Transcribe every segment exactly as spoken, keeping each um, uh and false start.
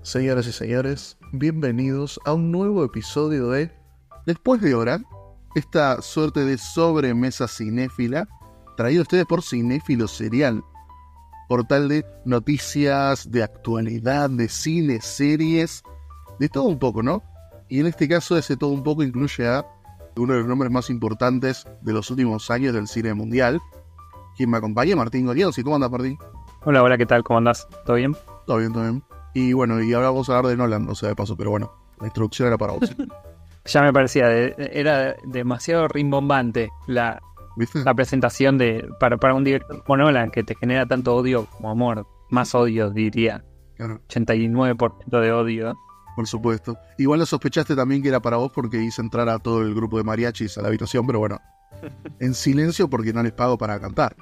Señoras y señores, bienvenidos a un nuevo episodio de Después de Hora, esta suerte de sobremesa cinéfila, traído a ustedes por Cinéfilo Serial, portal de noticias, de actualidad, de cine, series, de todo un poco, ¿no? Y en este caso ese todo un poco incluye a uno de los nombres más importantes de los últimos años del cine mundial, quien me acompaña, Martín Golianos. ¿Cómo andas, Martín? Hola, hola, ¿qué tal? ¿Cómo andás? ¿Todo bien? Todo bien, todo bien. Y bueno, y ahora vamos a hablar de Nolan, o sea, de paso, pero bueno, la introducción era para vos. Ya me parecía, de- era demasiado rimbombante la, ¿Viste? la presentación de para, para un director como Nolan, que te genera tanto odio como amor. Más odio, diría. Claro, ochenta y nueve por ciento de odio. por supuesto. Igual lo sospechaste también que era para vos porque hice entrar a todo el grupo de mariachis a la habitación, pero bueno, en silencio porque no les pago para cantar.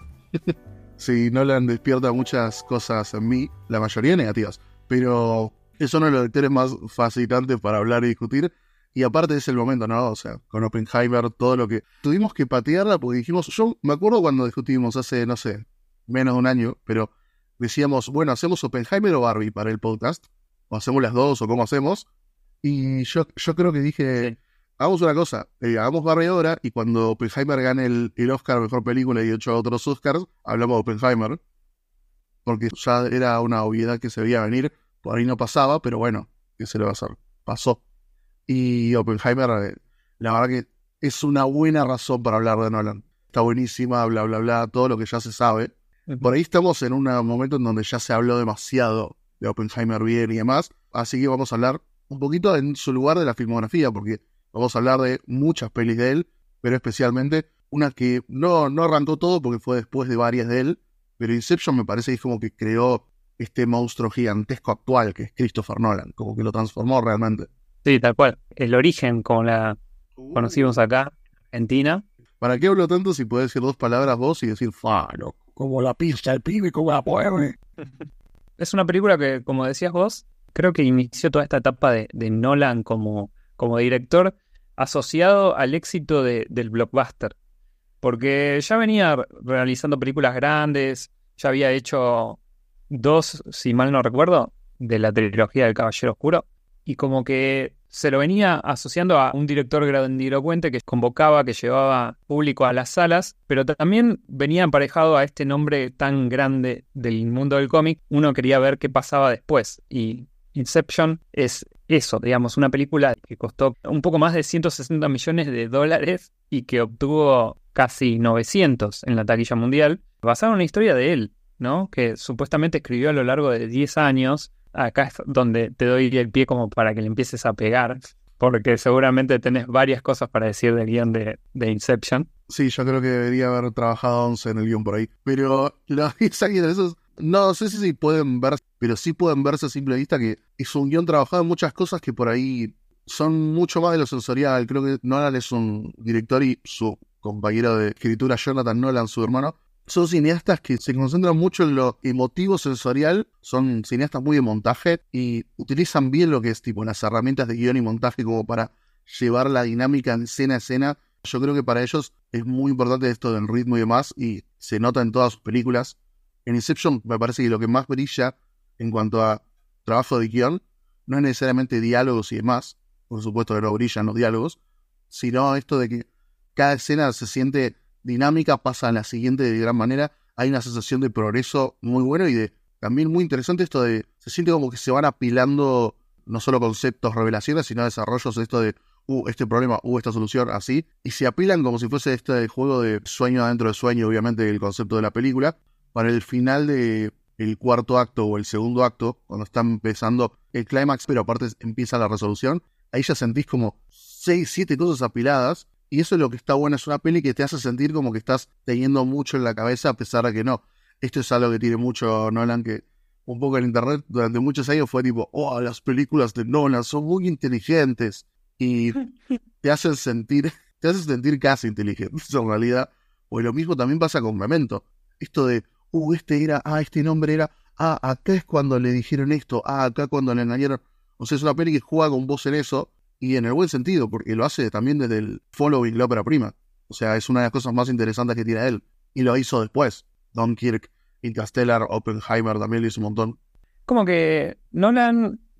Sí, Nolan despierta muchas cosas en mí, la mayoría negativas, pero es uno de los lectores más fascinantes para hablar y discutir. Y aparte es el momento, ¿no? O sea, con Oppenheimer, todo lo que... Tuvimos que patearla porque dijimos... Yo me acuerdo cuando discutimos hace, no sé, menos de un año, pero decíamos, bueno, ¿hacemos Oppenheimer o Barbie para el podcast? ¿O hacemos las dos o cómo hacemos? Y yo, yo creo que dije... Sí. Hagamos una cosa, eh, hagamos Barbie ahora y cuando Oppenheimer gane el, el Oscar a Mejor Película y ocho otros Oscars, hablamos de Oppenheimer. Porque ya era una obviedad que se veía venir, por ahí no pasaba, pero bueno, ¿qué se le va a hacer? Pasó. Y Oppenheimer, eh, la verdad que es una buena razón para hablar de Nolan. Está buenísima, bla, bla, bla, todo lo que ya se sabe. Por ahí estamos en un momento en donde ya se habló demasiado de Oppenheimer bien y demás, así que vamos a hablar un poquito en su lugar de la filmografía, porque vamos a hablar de muchas pelis de él, pero especialmente una que no, no arrancó todo porque fue después de varias de él, pero Inception me parece que es como que creó este monstruo gigantesco actual que es Christopher Nolan, como que lo transformó realmente. Sí, tal cual. El origen, como la conocimos acá, Argentina. ¿Para qué hablo tanto si podés decir dos palabras vos y decir, fa, loco, como la pista el pibe, como la poeme? Es una película que, como decías vos, creo que inició toda esta etapa de, de Nolan como, como director asociado al éxito de- del blockbuster. Porque ya venía re- realizando películas grandes, ya había hecho dos, si mal no recuerdo, de la trilogía del Caballero Oscuro, y como que se lo venía asociando a un director grandilocuente que convocaba, que llevaba público a las salas, pero también venía emparejado a este nombre tan grande del mundo del cómic. Uno quería ver qué pasaba después, y Inception es eso, digamos, una película que costó un poco más de ciento sesenta millones de dólares y que obtuvo casi novecientos en la taquilla mundial, basada en una historia de él, ¿no? Que supuestamente escribió a lo largo de diez años. Acá es donde te doy el pie como para que le empieces a pegar, porque seguramente tenés varias cosas para decir del guión de, de Inception. Sí, yo creo que debería haber trabajado once en el guión por ahí. Pero los diez años de esos, no sé si si pueden ver, pero sí pueden verse a simple vista que es un guión trabajado en muchas cosas que por ahí son mucho más de lo sensorial. Creo que Nolan es un director y su compañero de escritura, Jonathan Nolan, su hermano, son cineastas que se concentran mucho en lo emotivo sensorial, son cineastas muy de montaje y utilizan bien lo que es tipo las herramientas de guión y montaje como para llevar la dinámica en escena a escena. Yo creo que para ellos es muy importante esto del ritmo y demás, y se nota en todas sus películas. En Inception me parece que lo que más brilla en cuanto a trabajo de guión no es necesariamente diálogos y demás, por supuesto que no brillan los diálogos, sino esto de que cada escena se siente dinámica, pasa a la siguiente de gran manera, hay una sensación de progreso muy bueno y de también muy interesante esto de, se siente como que se van apilando no solo conceptos, revelaciones, sino desarrollos de esto de uh, este problema, uh, esta solución, así, y se apilan como si fuese este juego de sueño adentro de sueño, obviamente el concepto de la película, para el final de el cuarto acto o el segundo acto, cuando está empezando el clímax, pero aparte empieza la resolución, ahí ya sentís como seis, siete cosas apiladas, y eso es lo que está bueno, es una peli que te hace sentir como que estás teniendo mucho en la cabeza, a pesar de que no. Esto es algo que tiene mucho Nolan, que un poco en internet durante muchos años fue tipo, oh, las películas de Nolan son muy inteligentes, y te hacen sentir, te hacen sentir casi inteligentes en realidad. O lo mismo también pasa con Memento. Esto de, uh, este era, ah, este nombre era, ah, acá es cuando le dijeron esto, ah, acá cuando le engañaron. O sea, es una peli que juega con vos en eso, y en el buen sentido, porque lo hace también desde el following, la ópera prima. O sea, es una de las cosas más interesantes que tiene él. Y lo hizo después. Dunkirk, Interstellar, Oppenheimer también lo hizo un montón. Como que Nolan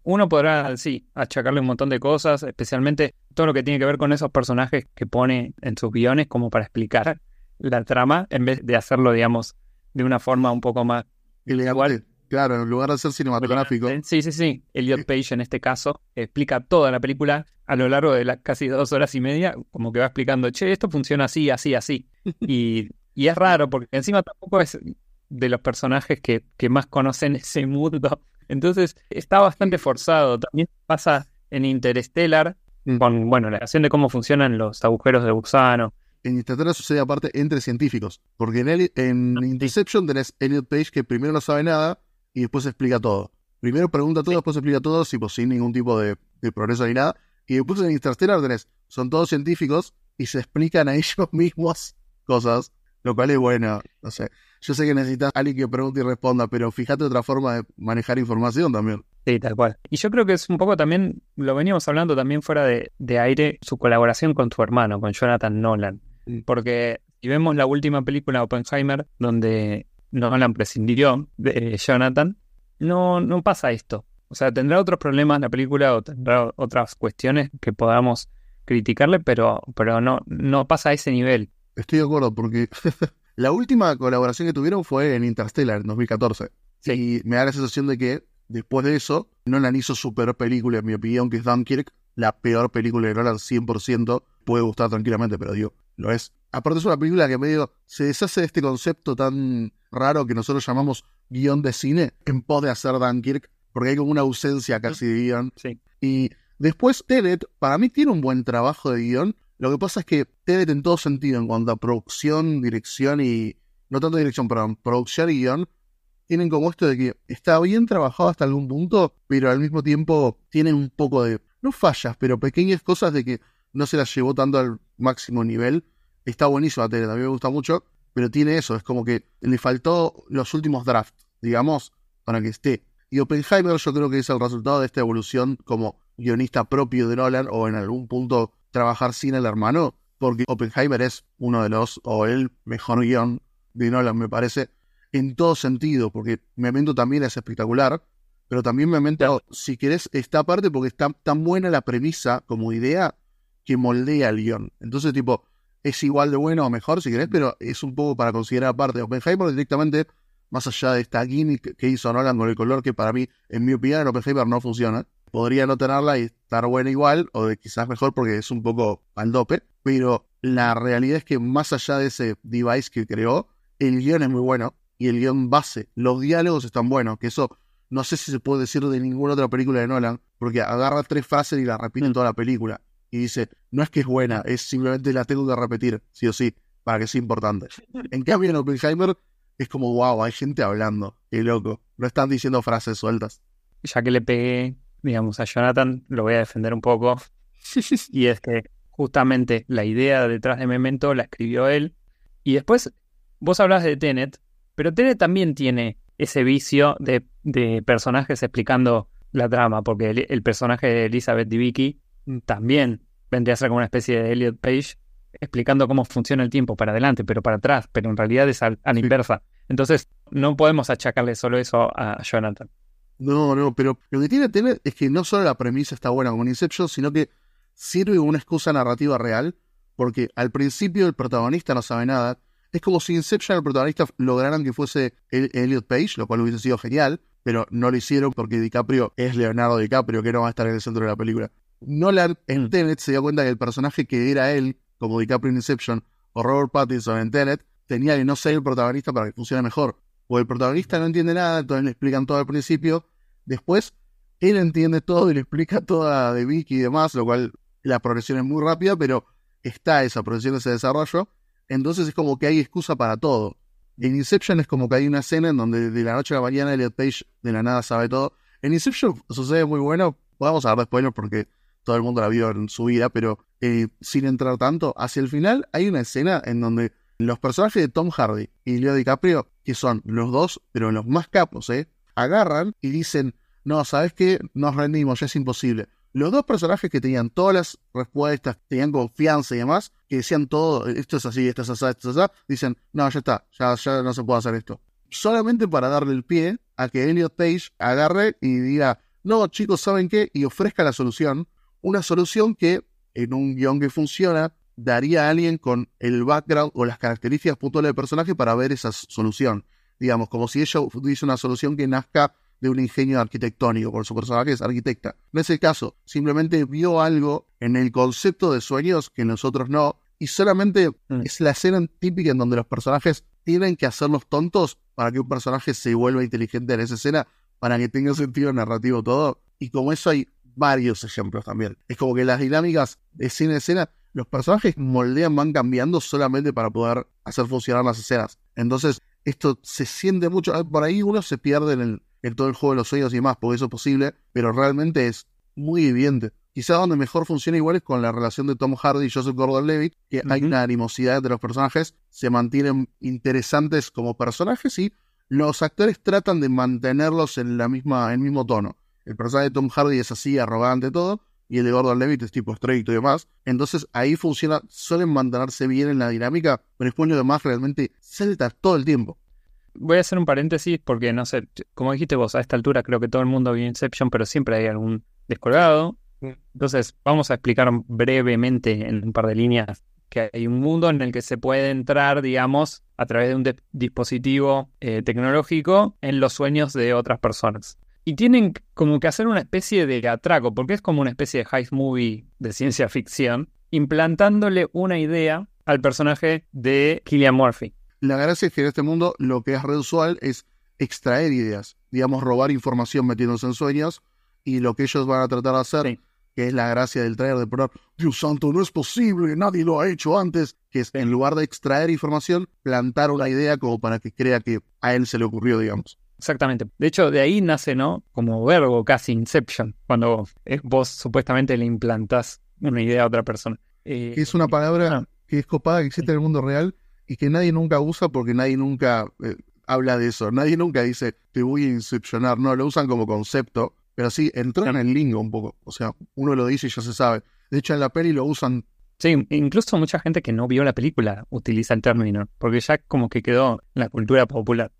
uno podrá, sí, achacarle un montón de cosas, especialmente todo lo que tiene que ver con esos personajes que pone en sus guiones como para explicar la trama, en vez de hacerlo, digamos, de una forma un poco más Elegante. Claro, en lugar de ser cinematográfico. Sí, sí, sí. Elliot Page en este caso explica toda la película a lo largo de las casi dos horas y media, como que va explicando, che, esto funciona así, así, así. Y, y es raro porque encima tampoco es de los personajes que, que más conocen ese mundo. Entonces está bastante forzado. También pasa en Interstellar Mm. con, bueno, la relación de cómo funcionan los agujeros de gusano. En Interstellar sucede aparte entre científicos. Porque en, Eli- en Inception tenés Elliot Page que primero no sabe nada y después explica todo. Primero pregunta todo, después explica todo, sí, pues, sin ningún tipo de, de progreso ni nada. Y después en Interstellar tenés, son todos científicos y se explican a ellos mismos cosas, lo cual es bueno. No sé, yo sé que necesitas a alguien que pregunte y responda, pero fíjate otra forma de manejar información también. Sí, tal cual. Y yo creo que es un poco también, lo veníamos hablando también fuera de, de aire, su colaboración con tu hermano, con Jonathan Nolan. Mm. Porque si vemos la última película, Oppenheimer, donde Nolan prescindió de Jonathan, no, no pasa esto. O sea, tendrá otros problemas la película o tendrá otras cuestiones que podamos criticarle, pero, pero no, no pasa a ese nivel. Estoy de acuerdo, porque la última colaboración que tuvieron fue en Interstellar, en dos mil catorce. Sí. Y me da la sensación de que después de eso, Nolan hizo su peor película, en mi opinión, que es Dunkirk, la peor película de Nolan, cien por ciento. Puede gustar tranquilamente, pero digo, lo es. Aparte es una película que medio se deshace de este concepto tan raro que nosotros llamamos guión de cine en pos de hacer Dunkirk, porque hay como una ausencia casi de guión. Sí. Y después Tenet, para mí tiene un buen trabajo de guión. Lo que pasa es que Tenet en todo sentido, en cuanto a producción, dirección y... No tanto dirección, perdón, producción y guión, tienen como esto de que está bien trabajado hasta algún punto, pero al mismo tiempo tienen un poco de... No fallas, pero pequeñas cosas de que no se las llevó tanto al máximo nivel. Está buenísimo Tenet, a mí me gusta mucho, pero tiene eso, es como que le faltó los últimos drafts, digamos, para que esté. Y Oppenheimer yo creo que es el resultado de esta evolución como guionista propio de Nolan, o en algún punto trabajar sin el hermano, porque Oppenheimer es uno de los, o el mejor guión de Nolan, me parece, en todo sentido, porque Memento también es espectacular, pero también Memento, si querés, está aparte porque está tan buena la premisa como idea que moldea el guión. Entonces, tipo, es igual de bueno o mejor, si querés, pero es un poco para considerar aparte. Oppenheimer directamente, más allá de esta gimmick que hizo Nolan con el color, que para mí, en mi opinión, en Oppenheimer no funciona. Podría no tenerla y estar buena igual, o de quizás mejor porque es un poco al dope, pero la realidad es que más allá de ese device que creó, el guión es muy bueno, y el guión base, los diálogos están buenos, que eso no sé si se puede decir de ninguna otra película de Nolan, porque agarra tres frases y las repite en toda la película, y dice, no es que es buena, es simplemente la tengo que repetir, sí o sí, para que sea importante. En cambio en Oppenheimer es como, wow, hay gente hablando, qué loco, no están diciendo frases sueltas. Ya que le pegué, digamos, a Jonathan, lo voy a defender un poco. Y es que justamente la idea detrás de Memento la escribió él. Y después, vos hablás de Tenet, pero Tenet también tiene ese vicio de, de personajes explicando la trama, porque el, el personaje de Elizabeth Debicki también vendría a ser como una especie de Elliot Page explicando cómo funciona el tiempo para adelante, pero para atrás, pero en realidad es a, a la Sí. inversa. Entonces, no podemos achacarle solo eso a Jonathan. No, no, pero lo que tiene Tenet es que no solo la premisa está buena como en Inception, sino que sirve como una excusa narrativa real, porque al principio el protagonista no sabe nada. Es como si Inception el protagonista lograran que fuese el Elliot Page, lo cual hubiese sido genial, pero no lo hicieron porque DiCaprio es Leonardo DiCaprio, que no va a estar en el centro de la película. Nolan en Tenet se dio cuenta que el personaje que era él, como DiCaprio en Inception, o Robert Pattinson en Tenet, tenía que no ser el protagonista para que funcione mejor. O el protagonista no entiende nada, entonces le explican todo al principio. Después, él entiende todo y le explica toda de Vicky y demás, lo cual la progresión es muy rápida, pero está esa progresión, ese desarrollo. Entonces es como que hay excusa para todo. En Inception es como que hay una escena en donde de la noche a la mañana Elliot Page de la nada sabe todo. En Inception sucede muy bueno, podemos hablar de spoilers porque todo el mundo la vio en su vida, pero eh, sin entrar tanto, hacia el final hay una escena en donde los personajes de Tom Hardy y Leo DiCaprio, que son los dos, pero los más capos, ¿eh? agarran y dicen, no, ¿sabes qué? Nos rendimos, ya es imposible. Los dos personajes que tenían todas las respuestas, tenían confianza y demás, que decían todo, esto es así, esto es así, esto es así, dicen, no, ya está, ya, ya no se puede hacer esto. Solamente para darle el pie a que Elliot Page agarre y diga, no, chicos, ¿saben qué? Y ofrezca la solución, una solución que en un guión que funciona daría a alguien con el background o las características puntuales del personaje para ver esa solución. Digamos, como si ella dice una solución que nazca de un ingenio arquitectónico, por su personaje es arquitecta. No es el caso, simplemente vio algo en el concepto de sueños que nosotros no, y solamente mm. es la escena típica en donde los personajes tienen que hacerlos tontos para que un personaje se vuelva inteligente en esa escena, para que tenga sentido narrativo todo, y como eso hay varios ejemplos también. Es como que las dinámicas de escena a escena, los personajes moldean, van cambiando solamente para poder hacer funcionar las escenas. Entonces, esto se siente mucho, por ahí uno se pierde en, el, en todo el juego de los sueños y demás, porque eso es posible, pero realmente es muy evidente. Quizá donde mejor funciona igual es con la relación de Tom Hardy y Joseph Gordon-Levitt, que uh-huh. hay una animosidad entre los personajes, se mantienen interesantes como personajes y los actores tratan de mantenerlos en la misma, en el mismo tono. El personaje de Tom Hardy es así, arrogante todo, y el de Gordon-Levitt es tipo estricto y demás. Entonces ahí funciona, suelen mantenerse bien en la dinámica, pero después lo demás realmente salta todo el tiempo. Voy a hacer un paréntesis porque, no sé, como dijiste vos, a esta altura creo que todo el mundo vio Inception, pero siempre hay algún descolgado. Entonces vamos a explicar brevemente en un par de líneas que hay un mundo en el que se puede entrar, digamos, a través de un de- dispositivo eh, tecnológico en los sueños de otras personas. Y tienen como que hacer una especie de atraco, porque es como una especie de heist movie de ciencia ficción, implantándole una idea al personaje de Cillian Murphy. La gracia es que en este mundo lo que es re usual es extraer ideas, digamos, robar información metiéndose en sueños, y lo que ellos van a tratar de hacer, sí. que es la gracia del trailer de probar, Dios santo, no es posible, nadie lo ha hecho antes, que es en lugar de extraer información, plantar una idea como para que crea que a él se le ocurrió, digamos. Exactamente. De hecho, de ahí nace, ¿no? Como verbo casi Inception, cuando vos supuestamente le implantás una idea a otra persona. Eh, es una palabra ah. que es copada, que existe en el mundo real y que nadie nunca usa porque nadie nunca eh, habla de eso. Nadie nunca dice, te voy a incepcionar. No, lo usan como concepto, pero sí, entró en el lingo un poco. O sea, uno lo dice y ya se sabe. De hecho, en la peli lo usan. Sí, incluso mucha gente que no vio la película utiliza el término, porque ya como que quedó en la cultura popular.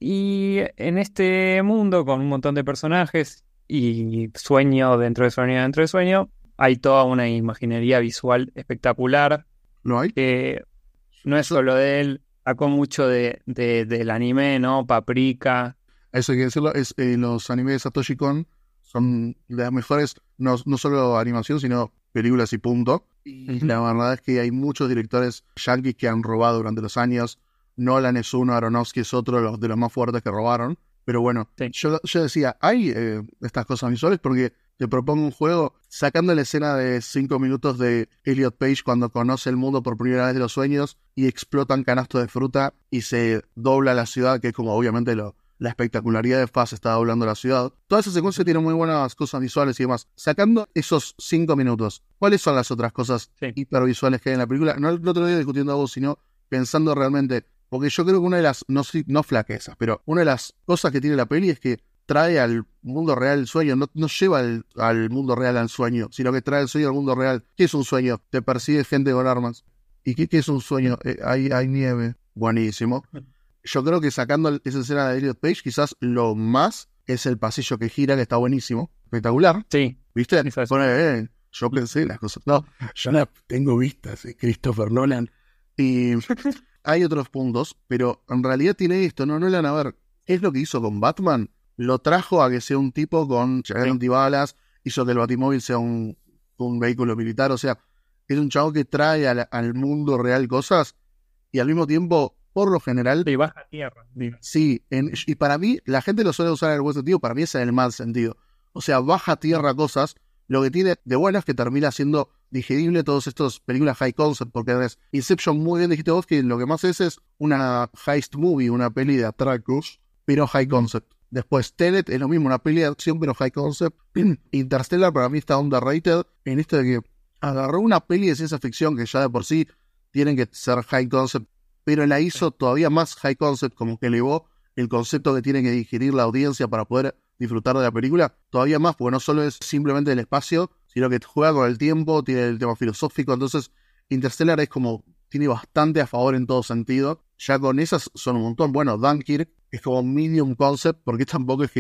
Y en este mundo con un montón de personajes y sueño dentro de sueño dentro de sueño, hay toda una imaginería visual espectacular. ¿Lo hay? Que no es solo de él, sacó mucho de, de, del anime, ¿no? Paprika. Eso hay que decirlo, es, eh, los animes de Satoshi Kon son de las mejores, no, no solo animación, sino películas y punto. Y uh-huh. la verdad es que hay muchos directores yankees que han robado durante los años. Nolan es uno, Aronofsky es otro de los, de los más fuertes que robaron. Pero bueno, sí. yo, yo decía, hay eh, estas cosas visuales porque te propongo un juego sacando la escena de cinco minutos de Elliot Page cuando conoce el mundo por primera vez de los sueños y explotan canastos de fruta y se dobla la ciudad, que es como obviamente lo, la espectacularidad de Faz está doblando la ciudad. Toda esa secuencia tiene muy buenas cosas visuales y demás. Sacando esos cinco minutos, ¿cuáles son las otras cosas sí. hipervisuales que hay en la película? No, no te lo digo discutiendo a vos, sino pensando realmente. Porque yo creo que una de las, no, no flaquezas, pero una de las cosas que tiene la peli es que trae al mundo real el sueño, no, no lleva al, al mundo real al sueño, sino que trae el sueño al mundo real. ¿Qué es un sueño? Te persigue gente con armas. ¿Y qué, qué es un sueño? Eh, hay, hay nieve. Buenísimo. Yo creo que sacando esa escena de Elliot Page, quizás lo más es el pasillo que gira, que está buenísimo. Espectacular. Sí. ¿Viste? Bueno, eh, yo pensé las cosas. No, yo no tengo vistas, eh, Christopher Nolan. Y hay otros puntos, pero en realidad tiene esto, ¿no? Nolan, a ver, es lo que hizo con Batman. Lo trajo a que sea un tipo con chaqueta antibalas, hizo que el Batimóvil sea un, un vehículo militar, o sea, es un chavo que trae al, al mundo real cosas y al mismo tiempo, por lo general... Y baja tierra. Digo. Sí, en, y para mí, la gente lo suele usar en el buen sentido, para mí es en el mal sentido. O sea, baja tierra cosas, lo que tiene de bueno es que termina siendo digerible todos estos películas high concept, porque ves, Inception, muy bien dijiste vos, que lo que más es es una heist movie, una peli de atracos, pero high concept. Después Tenet es lo mismo, una peli de acción pero high concept. Interstellar para mí está underrated en esto de que agarró una peli de ciencia ficción que ya de por sí tienen que ser high concept, pero la hizo todavía más high concept, como que elevó el concepto que tiene que digerir la audiencia para poder disfrutar de la película, todavía más, porque no solo es simplemente el espacio, sino que juega con el tiempo, tiene el tema filosófico. Entonces Interstellar es como, tiene bastante a favor en todo sentido. Ya con esas son un montón. Bueno, Dunkirk es como medium concept, porque tampoco es que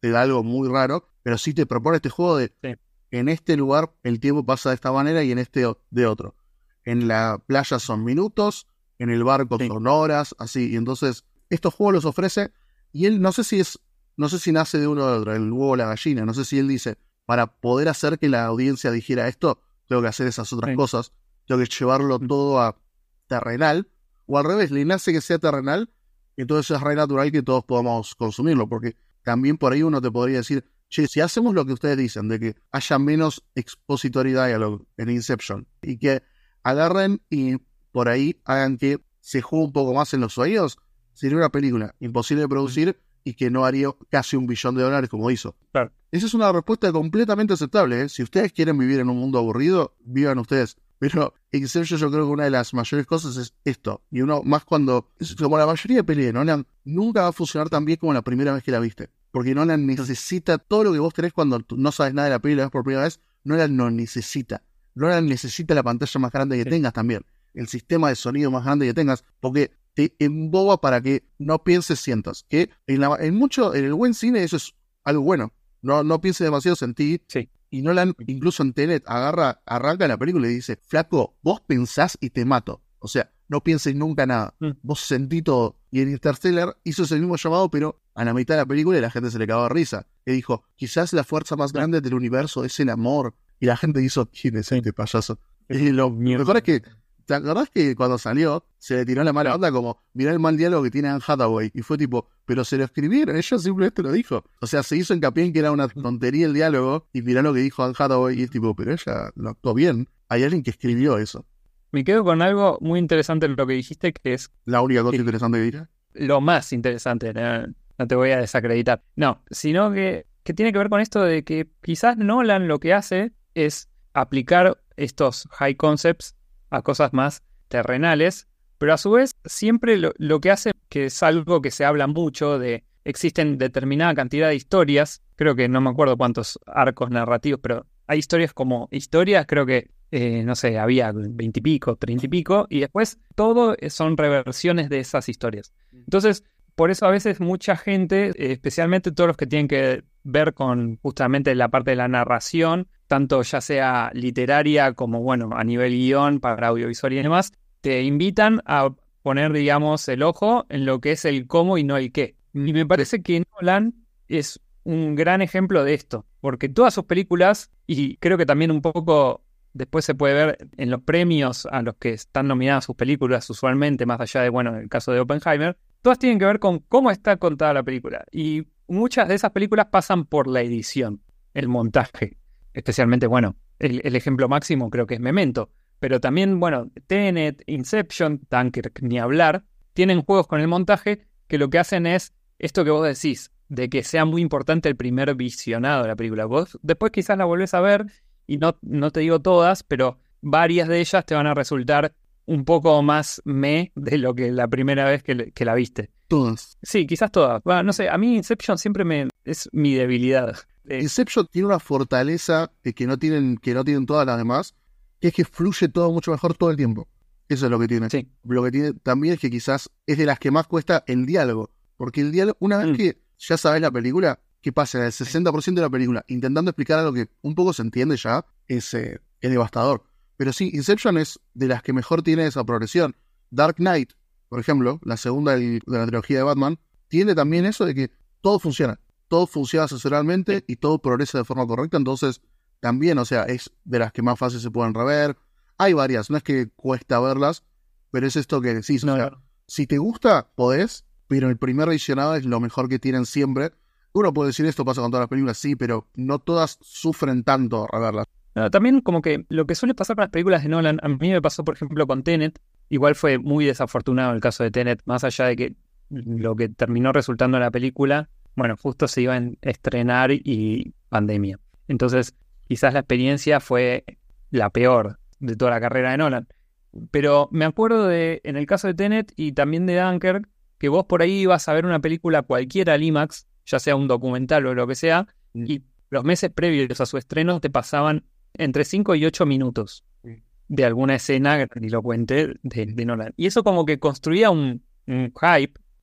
te da algo muy raro, pero sí te propone este juego de Sí. en este lugar el tiempo pasa de esta manera y en este o- de otro. En la playa son minutos, en el barco Sí. son horas, así. Y entonces, estos juegos los ofrece, y él no sé si es, no sé si nace de uno o de otro, el huevo o la gallina, no sé si él dice, para poder hacer que la audiencia dijera esto, tengo que hacer esas otras Sí. cosas, tengo que llevarlo Mm. todo a terrenal, o al revés, le nace que sea terrenal, y entonces es re natural que todos podamos consumirlo, porque también por ahí uno te podría decir, che, si hacemos lo que ustedes dicen, de que haya menos expository dialogue en Inception, y que agarren y por ahí hagan que se juegue un poco más en los oídos, sería una película imposible de producir y que no haría casi un billón de dólares como hizo. Claro. Esa es una respuesta completamente aceptable, ¿eh? Si ustedes quieren vivir en un mundo aburrido, vivan ustedes. Pero Inception yo creo que una de las mayores cosas es esto. Y uno, más cuando, es como la mayoría de pelis de Nolan, nunca va a funcionar tan bien como la primera vez que la viste. Porque Nolan necesita todo lo que vos tenés cuando tú no sabes nada de la peli y la ves por primera vez. Nolan no necesita. Nolan necesita la pantalla más grande que Sí. tengas también. El sistema de sonido más grande que tengas. Porque te emboba para que no pienses, sientas. Que en, la, en mucho, en el buen cine eso es algo bueno. No, no pienses demasiado en ti. Sí. Y Nolan, incluso en Tenet, agarra, arranca la película y dice, flaco, vos pensás y te mato. O sea, no pienses nunca nada. Mm. Vos sentí todo. Y en Interstellar hizo ese mismo llamado, pero a la mitad de la película y la gente se le cagó de risa. Y dijo, quizás la fuerza más grande del universo es el amor. Y la gente hizo, ¿quién es este payaso? Y lo mejor es que, ¿te acordás que cuando salió se le tiró la mala onda como, mirá el mal diálogo que tiene Anne Hathaway? Y fue tipo, pero se lo escribieron, ella simplemente lo dijo. O sea, se hizo hincapié en que era una tontería el diálogo, y mirá lo que dijo Anne Hathaway, y es tipo, pero ella lo actuó bien. Hay alguien que escribió eso. Me quedo con algo muy interesante en lo que dijiste, que es La única cosa Sí. interesante que diré. lo más interesante, no, no te voy a desacreditar. No, sino que, que tiene que ver con esto de que quizás Nolan lo que hace es aplicar estos high concepts a cosas más terrenales, pero a su vez siempre lo, lo que hace, que es algo que se habla mucho de, existen determinada cantidad de historias, creo que no me acuerdo cuántos arcos narrativos, pero hay historias como historias, creo que, eh, no sé, había veintipico, treinta y pico, y después todo son reversiones de esas historias. Entonces, por eso a veces mucha gente, eh, especialmente todos los que tienen que ver con justamente la parte de la narración, tanto ya sea literaria como, bueno, a nivel guión, para audiovisual y demás, te invitan a poner, digamos, el ojo en lo que es el cómo y no el qué. Y me parece que Nolan es un gran ejemplo de esto, porque todas sus películas, y creo que también un poco después se puede ver en los premios a los que están nominadas sus películas usualmente, más allá de, bueno, en el caso de Oppenheimer, todas tienen que ver con cómo está contada la película. Y muchas de esas películas pasan por la edición, el montaje. Especialmente, bueno, el, el ejemplo máximo creo que es Memento. Pero también, bueno, Tenet, Inception, Dunkirk, ni hablar, tienen juegos con el montaje que lo que hacen es esto que vos decís, de que sea muy importante el primer visionado de la película. Vos después quizás la volvés a ver, y no, no te digo todas, pero varias de ellas te van a resultar un poco más me de lo que la primera vez que, que la viste. Todas. Sí, quizás todas. Bueno, no sé, a mí Inception siempre me es mi debilidad. Eh, Inception tiene una fortaleza que no tienen, que no tienen todas las demás, que es que fluye todo mucho mejor todo el tiempo. Eso es lo que tiene. sí, Lo que tiene también es que quizás es de las que más cuesta el diálogo. Porque el diálogo, una vez Mm. que ya sabes la película, ¿qué pasa? El sesenta por ciento de la película intentando explicar algo que un poco se entiende ya, es, eh, es devastador. Pero sí, Inception es de las que mejor tiene esa progresión. Dark Knight, por ejemplo, la segunda del- de la trilogía de Batman, tiene también eso de que todo funciona. Todo funciona asesoralmente y todo progresa de forma correcta. Entonces, también, o sea, es de las que más fácil se pueden rever. Hay varias, no es que cuesta verlas, pero es esto que decís. no, o sea, no. si te gusta, podés, pero el primer visionado es lo mejor que tienen siempre. Uno puede decir esto pasa con todas las películas, sí, pero no todas sufren tanto a verlas. No, también como que lo que suele pasar con las películas de Nolan, a mí me pasó por ejemplo con Tenet, igual fue muy desafortunado el caso de Tenet, más allá de que lo que terminó resultando en la película, bueno, justo se iba a estrenar y pandemia. Entonces, quizás la experiencia fue la peor de toda la carrera de Nolan. Pero me acuerdo de, en el caso de Tenet y también de Dunkirk, que vos por ahí ibas a ver una película cualquiera al IMAX, ya sea un documental o lo que sea, Mm. y los meses previos a su estreno te pasaban entre cinco y ocho minutos Mm. de alguna escena grandilocuente de, de Nolan. Y eso como que construía un, un hype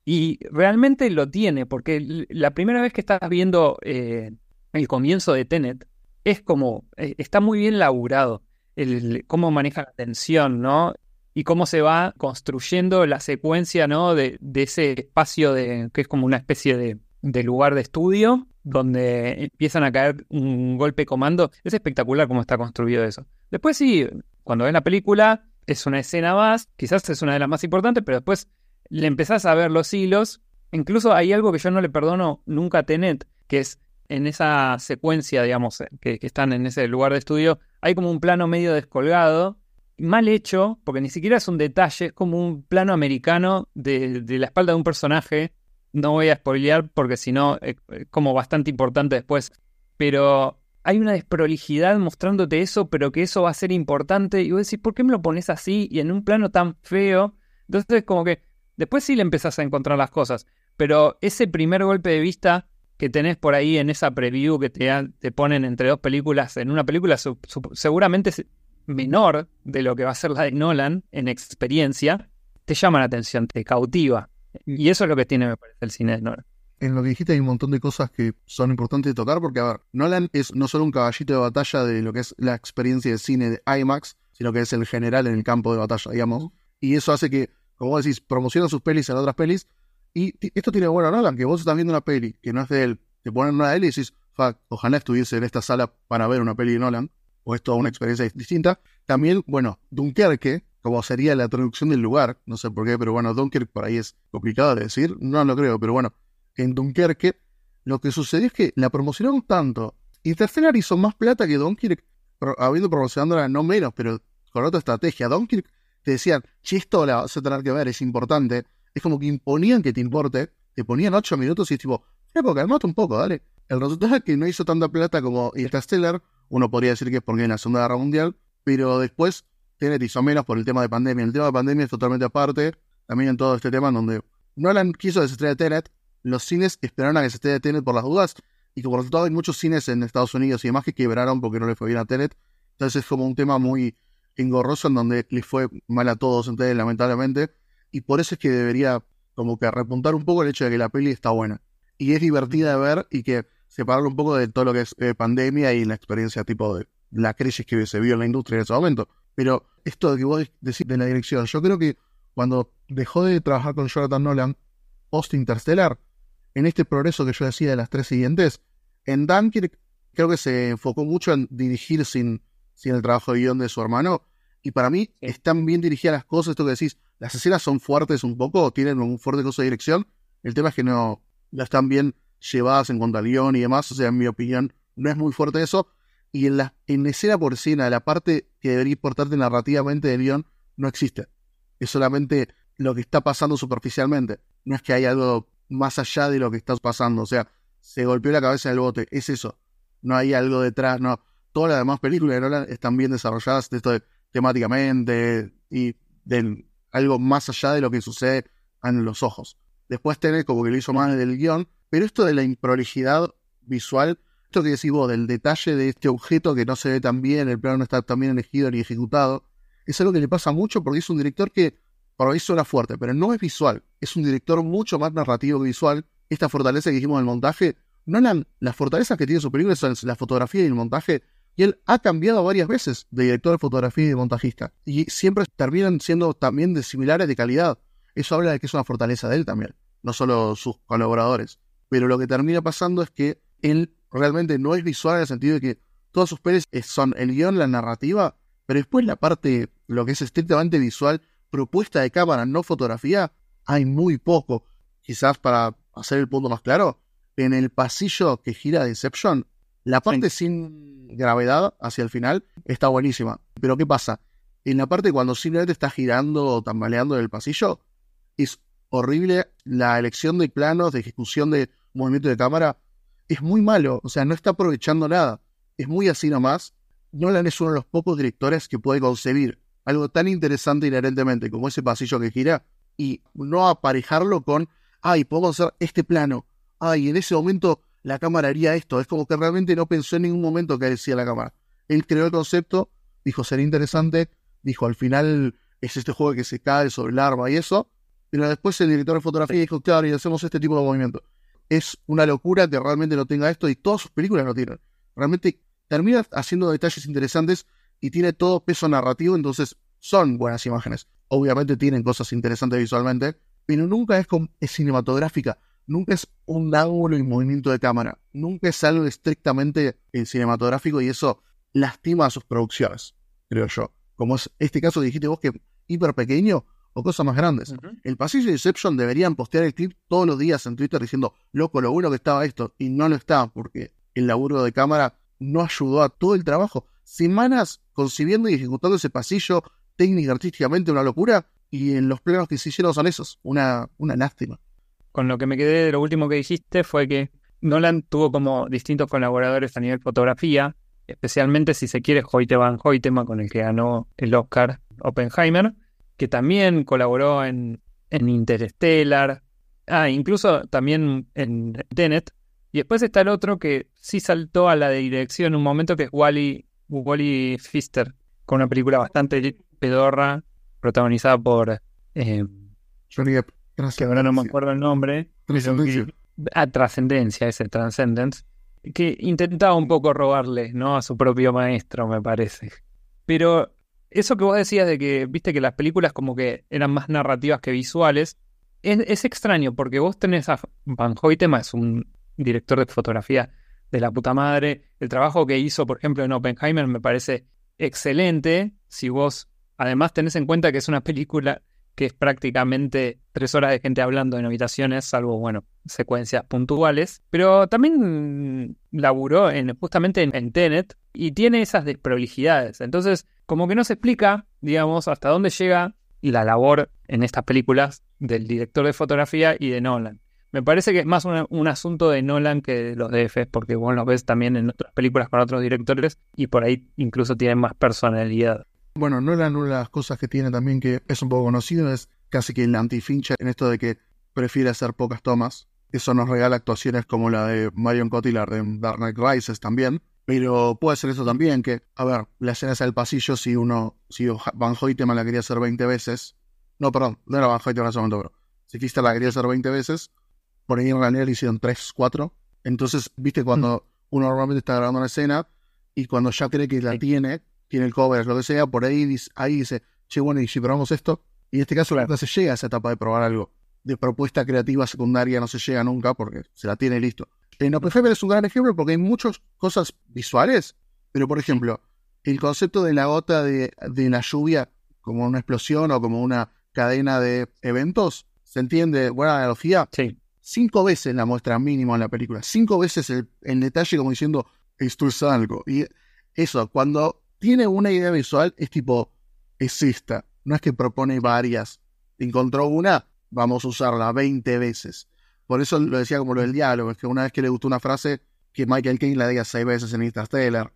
Y realmente lo tiene, porque l- la primera vez que estás viendo eh, el comienzo de Tenet, es como, eh, está muy bien laburado, el, cómo maneja la tensión, ¿no? Y cómo se va construyendo la secuencia, ¿no? De, de ese espacio de, que es como una especie de, de lugar de estudio, donde empiezan a caer un golpe comando. Es espectacular cómo está construido eso. Después sí, cuando ves la película, es una escena más, quizás es una de las más importantes, pero después le empezás a ver los hilos. Incluso hay algo que yo no le perdono nunca a Tenet, que es en esa secuencia, digamos, eh, que, que están en ese lugar de estudio, hay como un plano medio descolgado, mal hecho, porque ni siquiera es un detalle, es como un plano americano de, de la espalda de un personaje. No voy a spoilear porque si no es es como bastante importante después, pero hay una desprolijidad mostrándote eso, pero que eso va a ser importante, y vos decís, ¿por qué me lo pones así y en un plano tan feo? Entonces como que después sí le empezás a encontrar las cosas, pero ese primer golpe de vista que tenés por ahí en esa preview que te, dan- te ponen entre dos películas, en una película su- su- seguramente es menor de lo que va a ser la de Nolan en experiencia, te llama la atención, te cautiva. Y eso es lo que tiene, me parece, el cine de Nolan. En lo que dijiste hay un montón de cosas que son importantes de tocar porque, a ver, Nolan es no solo un caballito de batalla de lo que es la experiencia de cine de IMAX, sino que es el general en el campo de batalla, digamos. Y eso hace que, como vos decís, promociona sus pelis en otras pelis. Y t- esto tiene bueno Nolan, que vos estás viendo una peli que no es de él, te ponen una de él y decís, fuck, ojalá estuviese en esta sala para ver una peli de Nolan, o es toda una experiencia distinta. También, bueno, Dunkerque, como sería la traducción del lugar, no sé por qué, pero bueno, Dunkerque por ahí es complicado de decir, no lo creo, pero bueno, en Dunkerque, lo que sucedió es que la promocionaron tanto. Interstellar hizo más plata que Dunkirk, pro- habiendo promocionándola no menos, pero con otra estrategia. Dunkirk te decían, che, esto la vas a tener que ver, es importante. Es como que imponían que te importe, te ponían ocho minutos y es tipo, flaco, calmate un poco, dale. El resultado es que no hizo tanta plata como Interstellar, uno podría decir que es porque en la Segunda Guerra Mundial, pero después Tenet hizo menos por el tema de pandemia. El tema de pandemia es totalmente aparte, también en todo este tema en donde Nolan quiso desestrenar Tenet, los cines esperaron a que se esté Tenet por las dudas, y como resultado hay muchos cines en Estados Unidos y demás que quebraron porque no le fue bien a Tenet. Entonces es como un tema muy engorroso en donde les fue mal a todos en Tenet, lamentablemente, y por eso es que debería como que repuntar un poco el hecho de que la peli está buena y es divertida de ver, y que separarlo un poco de todo lo que es eh, pandemia y la experiencia tipo de la crisis que se vio en la industria en ese momento. Pero esto de que vos decís de la dirección, yo creo que cuando dejó de trabajar con Jonathan Nolan post Interstellar, en este progreso que yo decía de las tres siguientes, en Dunkirk creo que se enfocó mucho en dirigir sin, sin el trabajo de guión de su hermano, y para mí Sí. están bien dirigidas las cosas. Esto que decís, las escenas son fuertes un poco, tienen un fuerte coso de dirección, el tema es que no, no están bien llevadas en cuanto al guión y demás, o sea, en mi opinión no es muy fuerte eso, y en la en escena por escena, la parte que debería importarte narrativamente del guión no existe, es solamente lo que está pasando superficialmente, no es que hay algo más allá de lo que está pasando, o sea, se golpeó la cabeza en el bote, es eso, no hay algo detrás, no. Todas las demás películas de Nolan están bien desarrolladas de esto de, temáticamente y de algo más allá de lo que sucede en los ojos. Después tenés como que lo hizo más del guión, pero esto de la improlijidad visual, esto que decís vos, del detalle de este objeto que no se ve tan bien, el plano no está tan bien elegido ni ejecutado, es algo que le pasa mucho porque es un director que por ahí suena fuerte, pero no es visual, es un director mucho más narrativo que visual. Esta fortaleza que dijimos del montaje, Nolan, las fortalezas que tiene su película son la fotografía y el montaje, y él ha cambiado varias veces de director de fotografía y de montajista, y siempre terminan siendo también de similares de calidad. Eso habla de que es una fortaleza de él también, no solo sus colaboradores. Pero lo que termina pasando es que él realmente no es visual en el sentido de que todas sus pelis son el guión, la narrativa, pero después la parte, lo que es estrictamente visual, propuesta de cámara, no fotografía, hay muy poco. Quizás para hacer el punto más claro, en el pasillo que gira de Inception, la parte sí. sin gravedad hacia el final está buenísima. Pero ¿qué pasa? En la parte cuando simplemente está girando o tambaleando en el pasillo, es horrible la elección de planos, de ejecución de movimiento de cámara. Es muy malo, o sea, no está aprovechando nada. Es muy así nomás. Nolan es uno de los pocos directores que puede concebir algo tan interesante inherentemente como ese pasillo que gira y no aparejarlo con, ay, podemos hacer este plano, ay, en ese momento la cámara haría esto. Es como que realmente no pensó en ningún momento que decía la cámara. Él creó el concepto, dijo sería interesante, dijo al final es este juego que se cae sobre el arma y eso, pero después el director de fotografía dijo, claro, y hacemos este tipo de movimiento. Es una locura que realmente no tenga esto, y todas sus películas lo tienen. Realmente termina haciendo detalles interesantes y tiene todo peso narrativo, entonces son buenas imágenes. Obviamente tienen cosas interesantes visualmente, pero nunca es, com- es cinematográfica, nunca es un ángulo y movimiento de cámara, nunca es algo estrictamente eh, cinematográfico, y eso lastima a sus producciones, creo yo. Como es este caso que dijiste vos, que hiper pequeño o cosas más grandes. Uh-huh. El pasillo de Inception deberían postear el clip todos los días en Twitter diciendo, loco, lo bueno que estaba esto, y no lo está, porque el laburo de cámara no ayudó a todo el trabajo. Semanas concibiendo y ejecutando ese pasillo, técnica, artísticamente, una locura, y en los planos que se hicieron son esos. Una, una lástima. Con lo que me quedé de lo último que dijiste fue que Nolan tuvo como distintos colaboradores a nivel fotografía, especialmente si se quiere Hoyte van Hoytema, con el que ganó el Oscar Oppenheimer, que también colaboró en, en Interstellar, ah, incluso también en Tenet. Y después está el otro que sí saltó a la de dirección en un momento, que es Wally, Wally Pfister, con una película bastante pedorra, protagonizada por... Eh, Johnny Depp. que ahora no me acuerdo el nombre. Trascendencia. A Trascendencia, ese Transcendence, que intentaba un poco robarle, ¿no?, a su propio maestro, me parece. Pero eso que vos decías de que, viste, que las películas como que eran más narrativas que visuales, es, es extraño, porque vos tenés a Van Hoytema, es un director de fotografía de la puta madre. El trabajo que hizo, por ejemplo, en Oppenheimer me parece excelente, si vos además tenés en cuenta que es una película que es prácticamente tres horas de gente hablando en habitaciones, salvo, bueno, secuencias puntuales. Pero también laburó en, justamente en, en Tenet, y tiene esas desprolijidades. Entonces, como que no se explica, digamos, hasta dónde llega la labor en estas películas del director de fotografía y de Nolan. Me parece que es más una, un asunto de Nolan que de los D Fs, porque vos los ves también en otras películas con otros directores y por ahí incluso tienen más personalidad. Bueno, Nolan, una de las cosas que tiene también que es un poco conocido, es casi que el anti-Fincher en esto de que prefiere hacer pocas tomas. Eso nos regala actuaciones como la de Marion Cotillard en Dark Knight Rises también. Pero puede ser eso también, que, a ver, la escena esa del pasillo, si uno, si Van Hoytema la quería hacer veinte veces, no, perdón, no era Van Hoytema en ese momento, pero si Pfister la quería hacer veinte veces, por ahí en realidad le hicieron tres, cuatro. Entonces, viste, cuando mm. uno normalmente está grabando una escena y cuando ya cree que la sí. tiene, tiene el cover, lo que sea, por ahí dice, ahí dice, che, bueno, ¿y si probamos esto? Y en este caso claro. nunca se llega a esa etapa de probar algo. De propuesta creativa secundaria no se llega nunca porque se la tiene listo. En Oppenheimer es un gran ejemplo porque hay muchas cosas visuales, pero por ejemplo, el concepto de la gota de, de la lluvia como una explosión o como una cadena de eventos, ¿se entiende? Buena analogía. Sí. Cinco veces la muestra mínimo en la película. Cinco veces el, el detalle como diciendo, esto es algo. Y eso, cuando tiene una idea visual, es tipo, es esta. No es que propone varias. Encontró una, vamos a usarla veinte veces. Por eso lo decía como lo del diálogo, es que una vez que le gustó una frase, que Michael Caine la diga seis veces en Interstellar.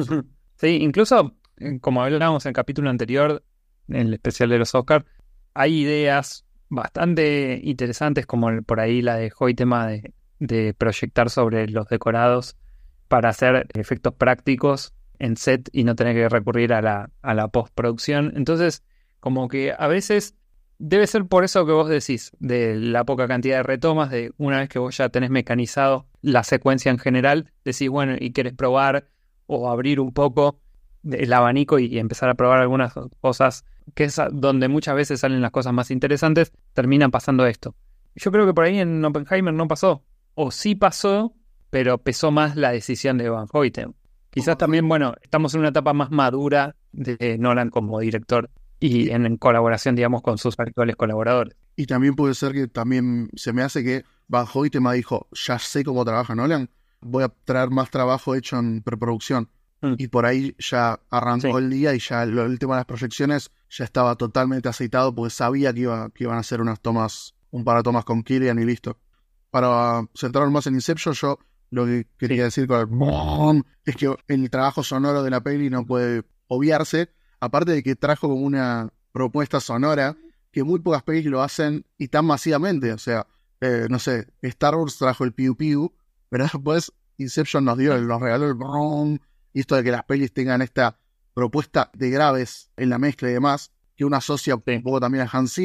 Sí, incluso, como hablábamos en el capítulo anterior, en el especial de los Oscars, hay ideas bastante interesantes, como el, por ahí la de Hoytema de, de proyectar sobre los decorados para hacer efectos prácticos en set y no tener que recurrir a la, a la postproducción. Entonces, como que a veces debe ser por eso que vos decís, de la poca cantidad de retomas, de una vez que vos ya tenés mecanizado la secuencia en general, decís, bueno, y querés probar o abrir un poco el abanico y, y empezar a probar algunas cosas, que es donde muchas veces salen las cosas más interesantes, terminan pasando esto. Yo creo que por ahí en Oppenheimer no pasó, o sí pasó, pero pesó más la decisión de Van Hoytema. Quizás también, bueno, estamos en una etapa más madura de Nolan como director y en, en colaboración, digamos, con sus actuales colaboradores. Y también puede ser que también se me hace que Van Hoytema dijo, ya sé cómo trabaja Nolan, voy a traer más trabajo hecho en preproducción. Mm. Y por ahí ya arrancó sí. el día y ya lo, el tema de las proyecciones ya estaba totalmente aceitado porque sabía que, iba, que iban a hacer unas tomas, un par de tomas con Cillian y listo. Para centrarnos más en Inception, yo lo que quería sí. decir con el boom, es que el trabajo sonoro de la peli no puede obviarse, aparte de que trajo como una propuesta sonora que muy pocas pelis lo hacen y tan masivamente. O sea, eh, no sé, Star Wars trajo el piu piu, pero después Inception nos dio, nos regaló el brum, y esto de que las pelis tengan esta propuesta de graves en la mezcla y demás, que uno asocia sí. un poco también a Hans Zimmer,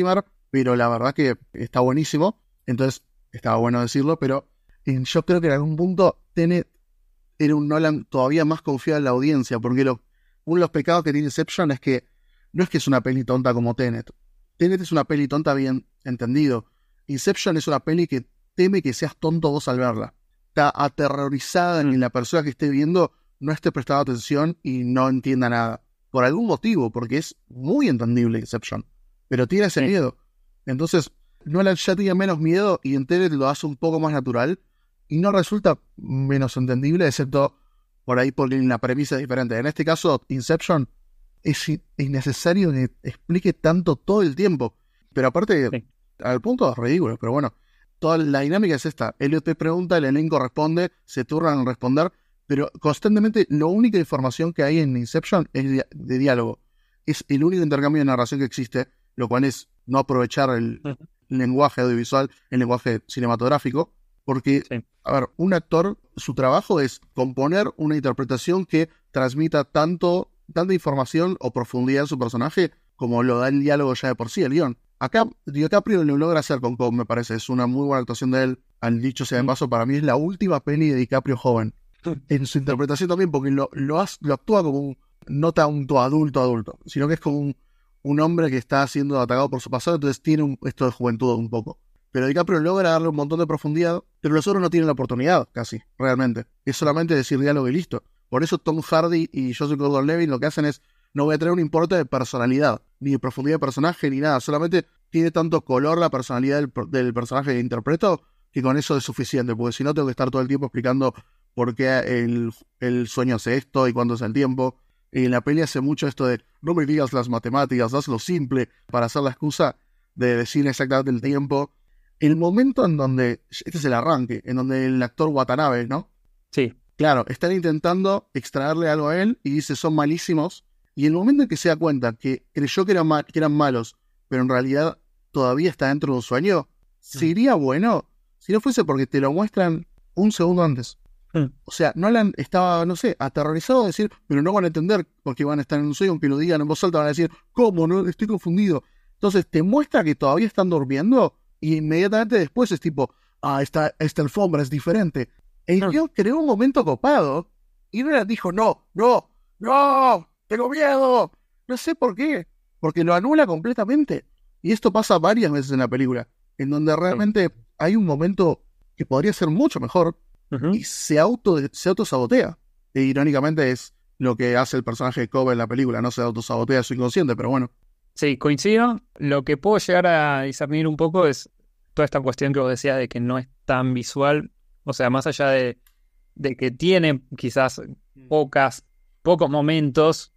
pero la verdad que está buenísimo. Entonces, estaba bueno decirlo, pero eh, yo creo que en algún punto Tenet era un Nolan todavía más confiado en la audiencia, porque lo, uno de los pecados que tiene Inception es que no es que es una peli tonta como Tenet. Tenet es una peli tonta bien entendido. Inception es una peli que teme que seas tonto vos al verla. Está aterrorizada en que la persona que esté viendo no esté prestando atención y no entienda nada. Por algún motivo, porque es muy entendible Inception. Pero tiene ese sí. miedo. Entonces, Nolan ya tiene menos miedo y en Tenet lo hace un poco más natural y no resulta menos entendible, excepto por ahí porque la premisa es diferente. En este caso, Inception es innecesario que explique tanto todo el tiempo. Pero aparte, sí. al punto es ridículo, pero bueno. Toda la dinámica es esta. Elliot te pregunta, el elenco responde, se turnan en responder, pero constantemente la única información que hay en Inception es de, de diálogo. Es el único intercambio de narración que existe, lo cual es no aprovechar el, uh-huh. el lenguaje audiovisual, el lenguaje cinematográfico, porque, sí. a ver, un actor, su trabajo es componer una interpretación que transmita tanto, tanta información o profundidad en su personaje como lo da el diálogo ya de por sí, el guión. Acá DiCaprio lo logra hacer con Cobb, me parece. Es una muy buena actuación de él. Al dicho sea de paso, para mí es la última peli de DiCaprio joven. En su interpretación también, porque lo, lo, has, lo actúa como un, no tanto adulto adulto, sino que es como un, un hombre que está siendo atacado por su pasado, entonces tiene un, esto de juventud un poco. Pero DiCaprio logra darle un montón de profundidad, pero los otros no tienen la oportunidad, casi, realmente. Es solamente decir diálogo y listo. Por eso Tom Hardy y Joseph Gordon-Levitt lo que hacen es, no voy a traer un importe de personalidad, ni de profundidad de personaje, ni nada. Solamente tiene tanto color la personalidad del, del personaje que interpreto, que con eso es suficiente, porque si no tengo que estar todo el tiempo explicando por qué el, el sueño hace esto y cuándo es el tiempo. Y en la peli hace mucho esto de, no me digas las matemáticas, hazlo simple, para hacer la excusa de decir exactamente el tiempo. El momento en donde, este es el arranque, en donde el actor Watanabe, ¿no? Sí. Claro, están intentando extraerle algo a él y dice, son malísimos. Y el momento en que se da cuenta que creyó que eran, mal, que eran malos, pero en realidad todavía está dentro de un sueño, sería bueno si no fuese porque te lo muestran un segundo antes. Mm. O sea, Nolan estaba, no sé, aterrorizado de decir, pero no van a entender porque van a estar en un sueño, aunque lo digan en voz alta van a decir, ¿cómo? No, estoy confundido. Entonces te muestra que todavía están durmiendo y inmediatamente después es tipo, ah, esta, esta alfombra es diferente. El mm. guión creó un momento copado y Nolan dijo, no, no, no, tengo miedo. No sé por qué, porque lo anula completamente. Y esto pasa varias veces en la película, en donde realmente hay un momento que podría ser mucho mejor uh-huh. y se auto se autosabotea. E irónicamente es lo que hace el personaje de Cobb en la película, no se autosabotea su inconsciente, pero bueno. Sí, coincido. Lo que puedo llegar a discernir un poco es toda esta cuestión que vos decías de que no es tan visual, o sea, más allá de, de que tiene quizás pocas, pocos momentos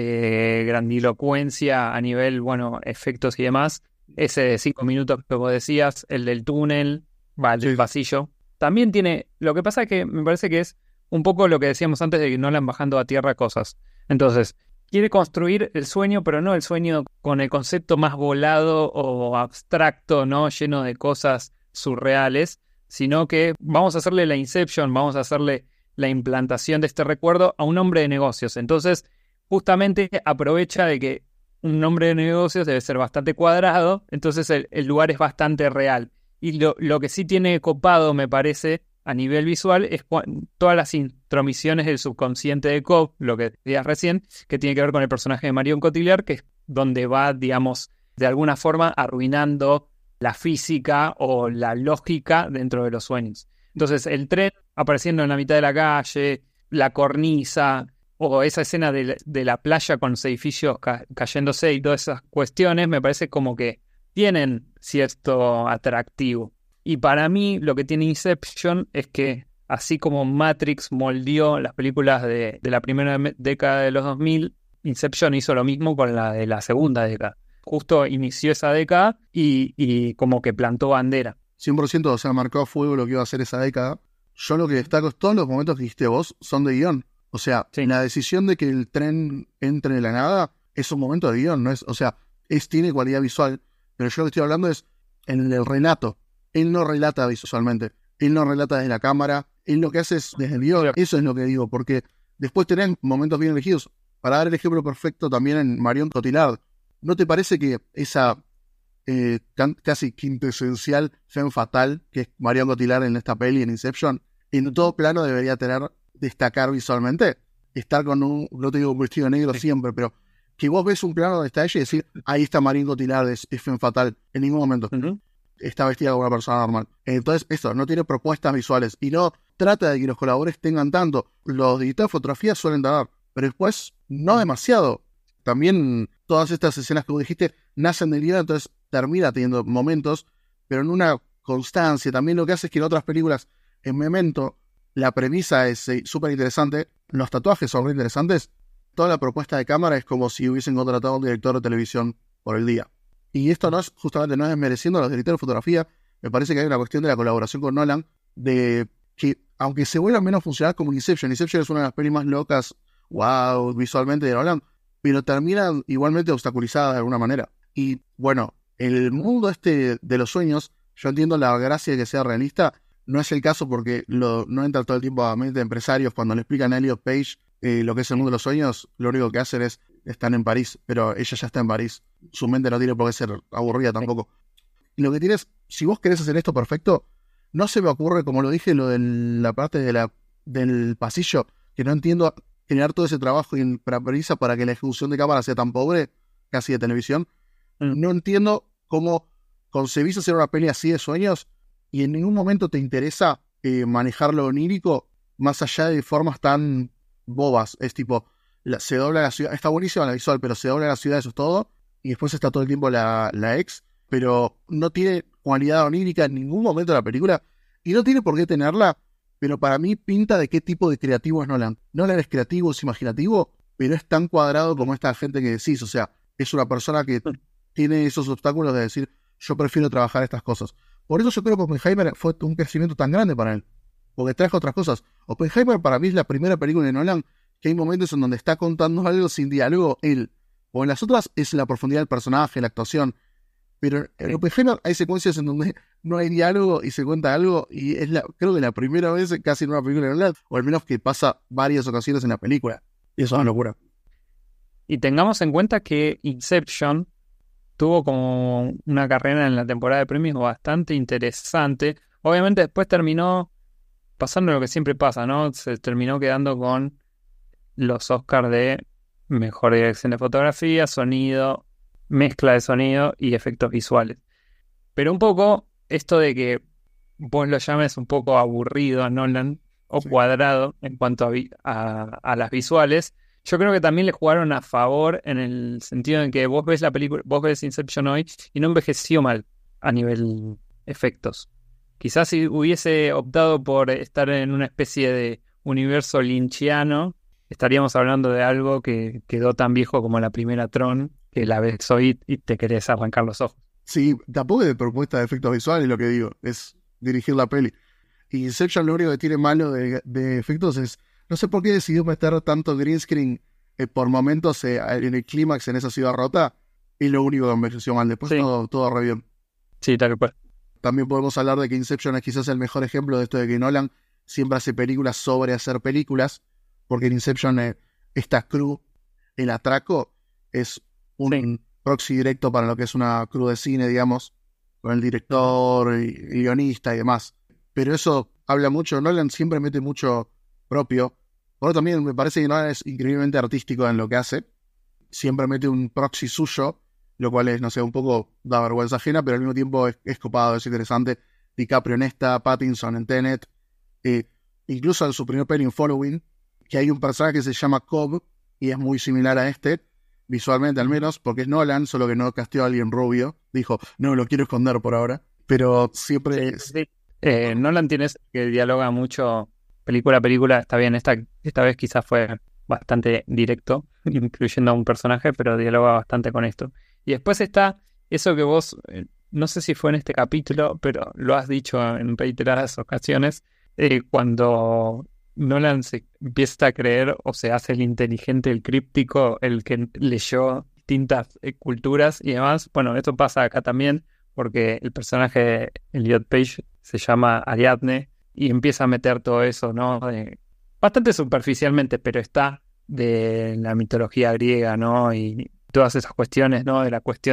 de grandilocuencia a nivel, bueno, efectos y demás. Ese de cinco minutos que vos decías, el del túnel, va, el del sí. pasillo. También tiene, lo que pasa es que me parece que es un poco lo que decíamos antes de que Nolan bajando a tierra cosas. Entonces, quiere construir el sueño, pero no el sueño con el concepto más volado o abstracto, ¿no? Lleno de cosas surreales, sino que vamos a hacerle la Inception, vamos a hacerle la implantación de este recuerdo a un hombre de negocios. Entonces, justamente aprovecha de que un hombre de negocios debe ser bastante cuadrado, entonces el, el lugar es bastante real. Y lo, lo que sí tiene copado, me parece, a nivel visual, es cu- todas las intromisiones del subconsciente de Cobb, lo que decías recién, que tiene que ver con el personaje de Marion Cotillard, que es donde va, digamos, de alguna forma arruinando la física o la lógica dentro de los sueños. Entonces, el tren apareciendo en la mitad de la calle, la cornisa, o esa escena de, de la playa con los edificios ca- cayéndose y todas esas cuestiones, me parece como que tienen cierto atractivo. Y para mí lo que tiene Inception es que, así como Matrix moldeó las películas de, de la primera me- década de los dos mil, Inception hizo lo mismo con la de la segunda década. Justo inició esa década y, y como que plantó bandera. cien por ciento, o sea, marcó a fuego lo que iba a ser esa década. Yo lo que destaco es todos los momentos que dijiste vos son de guión. O sea, sí. la decisión de que el tren entre de la nada es un momento de guión, no es, o sea, es, tiene cualidad visual, pero yo lo que estoy hablando es en el relato. Él no relata visualmente, él no relata desde la cámara, él lo que hace es desde el guión. Eso es lo que digo, porque después tenés momentos bien elegidos. Para dar el ejemplo perfecto también en Marion Cotillard, ¿no te parece que esa, eh, can- casi quintesencial femme fatal, que es Marion Cotillard en esta peli, en Inception, en todo plano debería tener, destacar visualmente, estar con un, no te digo un vestido negro Sí. siempre, pero que vos ves un plano donde está ella y decir, ahí está Marion Cotillard, es, es femme fatal, en ningún momento. Ujú. Está vestida como una persona normal. Entonces, esto, no tiene propuestas visuales y no trata de que los colaboradores tengan tanto. Los editores de fotografía suelen tener, pero después no demasiado. También todas estas escenas que vos dijiste nacen del guion, entonces termina teniendo momentos, pero en una constancia. También lo que hace es que en otras películas, en Memento, la premisa es eh, súper interesante, los tatuajes son muy interesantes, toda la propuesta de cámara es como si hubiesen contratado a un director de televisión por el día. Y esto no es, justamente, no es desmereciendo a los directores de fotografía, me parece que hay una cuestión de la colaboración con Nolan, de que, aunque se vuelva menos funcional como Inception, Inception es una de las pelis más locas, wow, visualmente de Nolan, pero terminan igualmente obstaculizadas de alguna manera. Y, bueno, el mundo este de los sueños, yo entiendo la gracia de que sea realista, no es el caso porque lo, no entra todo el tiempo a mente de empresarios cuando le explican a Elliot Page eh, lo que es el mundo de los sueños, lo único que hacen es, están en París, pero ella ya está en París. Su mente no tiene por qué ser aburrida tampoco. Y lo que tienes, si vos querés hacer esto perfecto, no se me ocurre, como lo dije, lo de la parte de la, del pasillo, que no entiendo generar todo ese trabajo y en prisa para que la ejecución de cámara sea tan pobre, casi de televisión. Mm. No entiendo cómo concebís hacer una peli así de sueños y en ningún momento te interesa eh, manejar lo onírico más allá de formas tan bobas. Es tipo, la, se dobla la ciudad, está buenísima la visual, pero se dobla la ciudad, eso es todo, y después está todo el tiempo la, la ex, pero no tiene cualidad onírica en ningún momento de la película, y no tiene por qué tenerla, pero para mí pinta de qué tipo de creativo es Nolan. Nolan es creativo, es imaginativo, pero es tan cuadrado como esta gente que decís, o sea, es una persona que tiene esos obstáculos de decir, yo prefiero trabajar estas cosas. Por eso yo creo que Oppenheimer fue un crecimiento tan grande para él, porque trajo otras cosas. Oppenheimer para mí es la primera película de Nolan que hay momentos en donde está contando algo sin diálogo él, o en las otras es la profundidad del personaje, la actuación, pero en Oppenheimer hay secuencias en donde no hay diálogo y se cuenta algo, y es la, creo que la primera vez casi en una película de Nolan, o al menos que pasa varias ocasiones en la película, y eso es una locura. Y tengamos en cuenta que Inception tuvo como una carrera en la temporada de premios bastante interesante. Obviamente después terminó pasando lo que siempre pasa, ¿no? Se terminó quedando con los Oscars de mejor dirección de fotografía, sonido, mezcla de sonido y efectos visuales. Pero un poco esto de que vos lo llames un poco aburrido a Nolan o Sí. cuadrado en cuanto a, vi- a, a las visuales, yo creo que también le jugaron a favor en el sentido en que vos ves la película, vos ves Inception hoy y no envejeció mal a nivel efectos. Quizás si hubiese optado por estar en una especie de universo lynchiano, estaríamos hablando de algo que quedó tan viejo como la primera Tron, que la ves hoy y te querés arrancar los ojos. Sí, tampoco es de propuesta de efectos visuales lo que digo, es dirigir la peli. Y Inception lo único que tiene malo de, de efectos es, no sé por qué decidió meter tanto green screen eh, por momentos eh, en el clímax en esa ciudad rota, y lo único que envejeció mal, después Sí. todo, todo re bien. Sí, tal cual. También podemos hablar de que Inception es quizás el mejor ejemplo de esto de que Nolan siempre hace películas sobre hacer películas, porque en Inception eh, esta crew, el atraco, es un Sí. proxy directo para lo que es una crew de cine, digamos, con el director y, y guionista y demás. Pero eso habla mucho, Nolan siempre mete mucho propio. Por eso también me parece que Nolan es increíblemente artístico en lo que hace. Siempre mete un proxy suyo, lo cual es, no sé, un poco da vergüenza ajena, pero al mismo tiempo es, es copado, es interesante. DiCaprio en esta, Pattinson en Tenet, eh, incluso en su primer peli en Following, que hay un personaje que se llama Cobb, y es muy similar a este, visualmente al menos, porque es Nolan, solo que no casteó a alguien rubio. Dijo, no, lo quiero esconder por ahora. Pero siempre... Sí, sí. Eh, Nolan tiene eso que dialoga mucho película a película. Está bien, esta, esta vez quizás fue bastante directo, incluyendo a un personaje, pero dialoga bastante con esto. Y después está eso que vos, eh, no sé si fue en este capítulo, pero lo has dicho en reiteradas ocasiones, eh, cuando Nolan se empieza a creer o se hace el inteligente, el críptico, el que leyó distintas eh, culturas y demás. Bueno, esto pasa acá también, porque el personaje de Elliot Page se llama Ariadne y empieza a meter todo eso, ¿no? De, bastante superficialmente, pero está de la mitología griega, ¿no? Y todas esas cuestiones, ¿no? De la cuestión de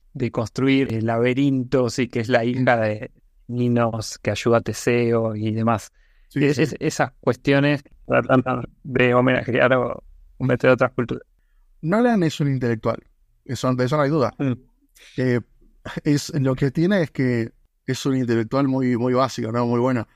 de construir eh, laberintos y que es la hija de Minos que ayuda a Teseo y demás. Sí, Es- sí. es- esas cuestiones tratan de homenajear o meter otras culturas. Nolan es un intelectual, eso, de eso no hay duda. Mm. Eh, es, lo que tiene es que es un intelectual muy, muy básico, ¿no? Muy bueno.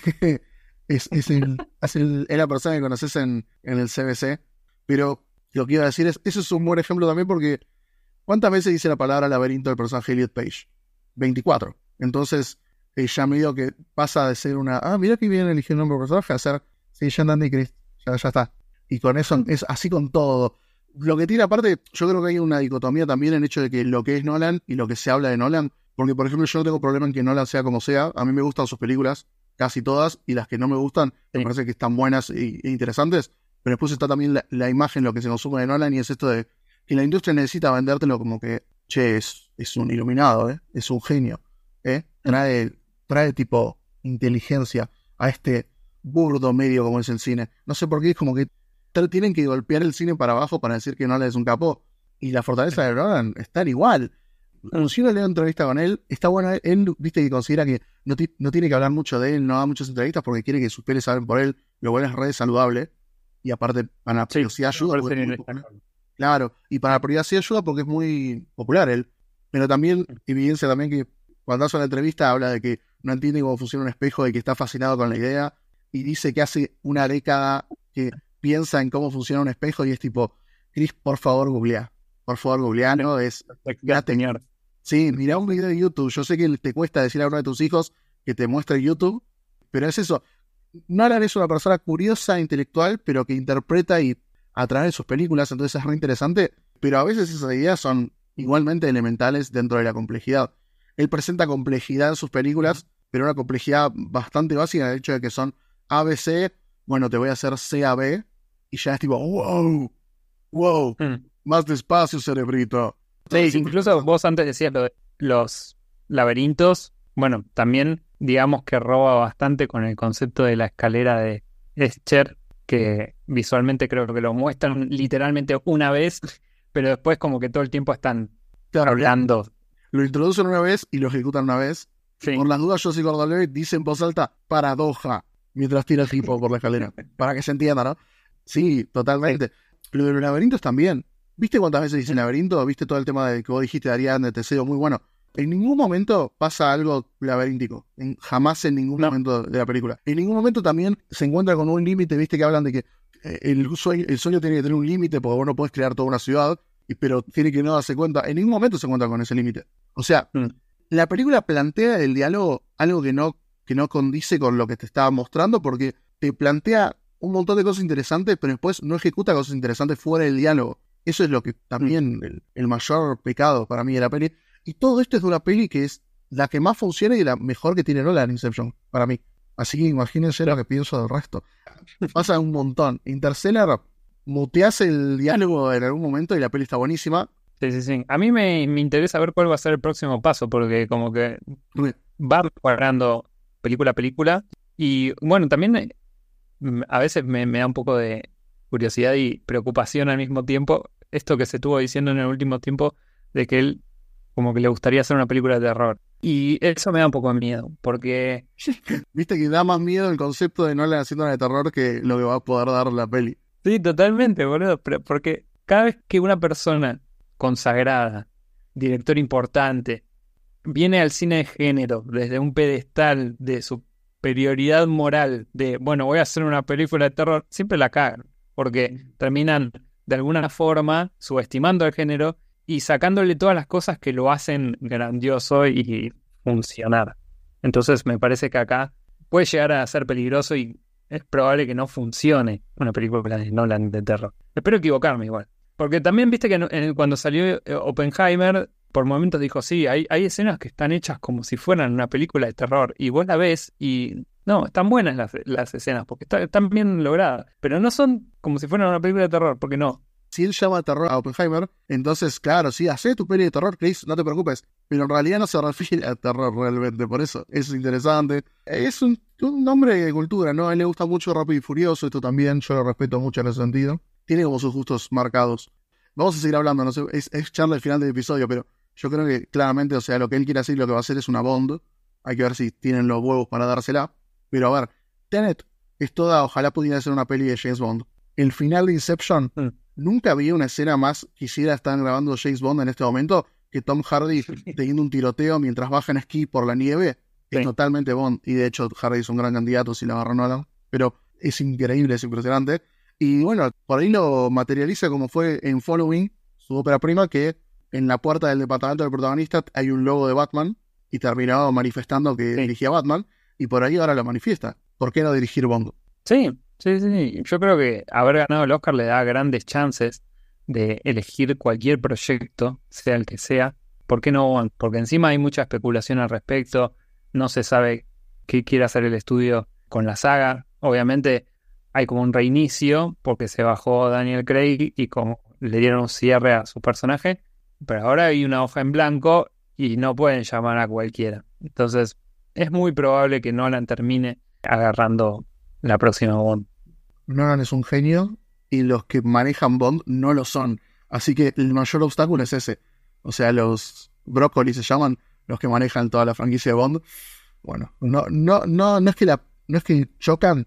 Es, es, el, es, el- es la persona que conoces en, en el C B C, pero lo que iba a decir es, eso es un buen ejemplo también porque ¿cuántas veces dice la palabra laberinto del personaje Elliot Page? veinticuatro. Entonces, eh, ya medio que pasa de ser una, ah, mira que bien eligió el nombre del personaje, a ser, sí, ya Andy Chris, ya, ya está. Y con eso, es así con todo. Lo que tiene aparte, yo creo que hay una dicotomía también en el hecho de que lo que es Nolan y lo que se habla de Nolan, porque por ejemplo yo no tengo problema en que Nolan sea como sea, a mí me gustan sus películas, casi todas, y las que no me gustan, me Sí. parece que están buenas e, e interesantes, pero después está también la, la imagen, lo que se consume de Nolan, y es esto de que la industria necesita vendértelo como que, che, es, es un iluminado, ¿eh? Es un genio, ¿eh? Trae, trae tipo inteligencia a este burdo medio como es el cine. No sé por qué, es como que t- tienen que golpear el cine para abajo para decir que Nolan es un capo. Y la fortaleza de Nolan está igual. Si uno lee una entrevista con él, está bueno. Él, él, viste que considera que no, ti- no tiene que hablar mucho de él, no da muchas entrevistas porque quiere que sus peles hablen por él, lo cual es re saludable. Y aparte, para Sí, sí ayuda. me Porque es parece muy que- popular. Claro, y para la prioridad sí ayuda porque es muy popular él. Pero también evidencia también que cuando hace una entrevista habla de que no entiende cómo funciona un espejo y que está fascinado con la idea. Y dice que hace una década que piensa en cómo funciona un espejo y es tipo, Chris, por favor, googlea. Por favor, googlea, ¿no? Es, Ya, señor. sí, mirá un video de YouTube. Yo sé que te cuesta decir a uno de tus hijos que te muestre YouTube, pero es eso. Nolan es una persona curiosa, intelectual, pero que interpreta y a través de sus películas, entonces es re interesante, pero a veces esas ideas son igualmente elementales dentro de la complejidad. Él presenta complejidad en sus películas, pero una complejidad bastante básica en el hecho de que son A B C, bueno, te voy a hacer C A B, y ya es tipo, wow, wow, Mm. más despacio, cerebrito. Sí, incluso vos antes decías lo de los laberintos. Bueno, también digamos que roba bastante con el concepto de la escalera de Escher, que visualmente creo que lo muestran literalmente una vez, pero después como que todo el tiempo están Claro, hablando. lo introducen una vez y lo ejecutan una vez. Sí. Por las dudas, Joseph Gordon-Levitt dice en voz alta, paradoja, mientras tira el tipo por la escalera. Para que se entienda, ¿no? Sí, totalmente. Lo de los laberintos también. ¿Viste cuántas veces dice laberinto? ¿Viste todo el tema de que vos dijiste de Ariadne, de Teseo? Muy bueno. En ningún momento pasa algo laberíntico. En- jamás en ningún No. momento de la película. En ningún momento también se encuentra con un límite, ¿viste? Que hablan de que eh, el sueño, el sueño tiene que tener un límite porque vos no podés crear toda una ciudad, y- pero tiene que no darse cuenta. En ningún momento se encuentra con ese límite. O sea, Mm. la película plantea el diálogo algo que no, que no condice con lo que te estaba mostrando, porque te plantea un montón de cosas interesantes, pero después no ejecuta cosas interesantes fuera del diálogo. Eso es lo que también el, el mayor pecado para mí de la peli. Y todo esto es de una peli que es la que más funciona y la mejor que tiene Nolan, Inception, para mí. Así que imagínense lo que pienso del resto. Pasa un montón. Interstellar, muteas el diálogo en algún momento y la peli está buenísima. Sí, sí, sí. A mí me, me interesa ver cuál va a ser el próximo paso, porque como que va mejorando película a película. Y bueno, también eh, m- a veces me, me da un poco de curiosidad y preocupación al mismo tiempo esto que se estuvo diciendo en el último tiempo de que él como que le gustaría hacer una película de terror. Y eso me da un poco de miedo, porque Viste que da más miedo el concepto de Nolan haciendo una de terror que lo que va a poder dar la peli. sí, totalmente, boludo, pero porque cada vez que una persona consagrada, director importante, viene al cine de género desde un pedestal de superioridad moral, de, bueno, voy a hacer una película de terror, siempre la cagan, porque terminan de alguna forma subestimando el género y sacándole todas las cosas que lo hacen grandioso y funcionar. Entonces me parece que acá puede llegar a ser peligroso y es probable que no funcione una película de Nolan de terror. Espero equivocarme igual. Porque también viste que en- en- cuando salió eh, Oppenheimer, por momentos dijo, sí, hay, hay escenas que están hechas como si fueran una película de terror. Y vos la ves y no, están buenas las, las escenas porque está- están bien logradas. Pero no son como si fueran una película de terror, porque no. Si él llama terror a Oppenheimer, entonces, claro, sí, hace tu peli de terror, Chris, no te preocupes. Pero en realidad no se refiere a terror realmente, por eso es interesante. Es un, un hombre de cultura, ¿no? A él le gusta mucho Rápido y Furioso, esto también, yo lo respeto mucho en ese sentido. Tiene como sus gustos marcados. Vamos a seguir hablando, no sé, es, es charla al final del episodio, pero Yo creo que claramente, o sea, lo que él quiere hacer y lo que va a hacer es una Bond. Hay que ver si tienen los huevos para dársela. Pero a ver, Tenet es toda, ojalá pudiera ser una peli de James Bond. El final de Inception, Mm. nunca vi una escena más quisiera estar grabando James Bond en este momento que Tom Hardy teniendo un tiroteo mientras baja en esquí por la nieve. Es Sí. totalmente Bond. Y de hecho, Hardy es un gran candidato si la agarra Nolan. Pero es increíble, es impresionante. Y bueno, por ahí lo materializa como fue en Following, su ópera prima, que en la puerta del departamento del protagonista hay un logo de Batman y terminaba manifestando que Sí. dirigía Batman y por ahí ahora lo manifiesta. ¿Por qué no dirigir Bond? Sí, sí, sí. Yo creo que haber ganado el Oscar le da grandes chances de elegir cualquier proyecto, sea el que sea. ¿Por qué no Bond? Porque encima hay mucha especulación al respecto. No se sabe qué quiere hacer el estudio con la saga. Obviamente hay como un reinicio porque se bajó Daniel Craig y como le dieron un cierre a su personaje. Pero ahora hay una hoja en blanco y no pueden llamar a cualquiera. Entonces es muy probable que Nolan termine agarrando la próxima Bond. Nolan es un genio y los que manejan Bond no lo son. Así que el mayor obstáculo es ese. O sea, los brócolis se llaman, los que manejan toda la franquicia de Bond. Bueno, no, no, no, no es que la, no es que chocan,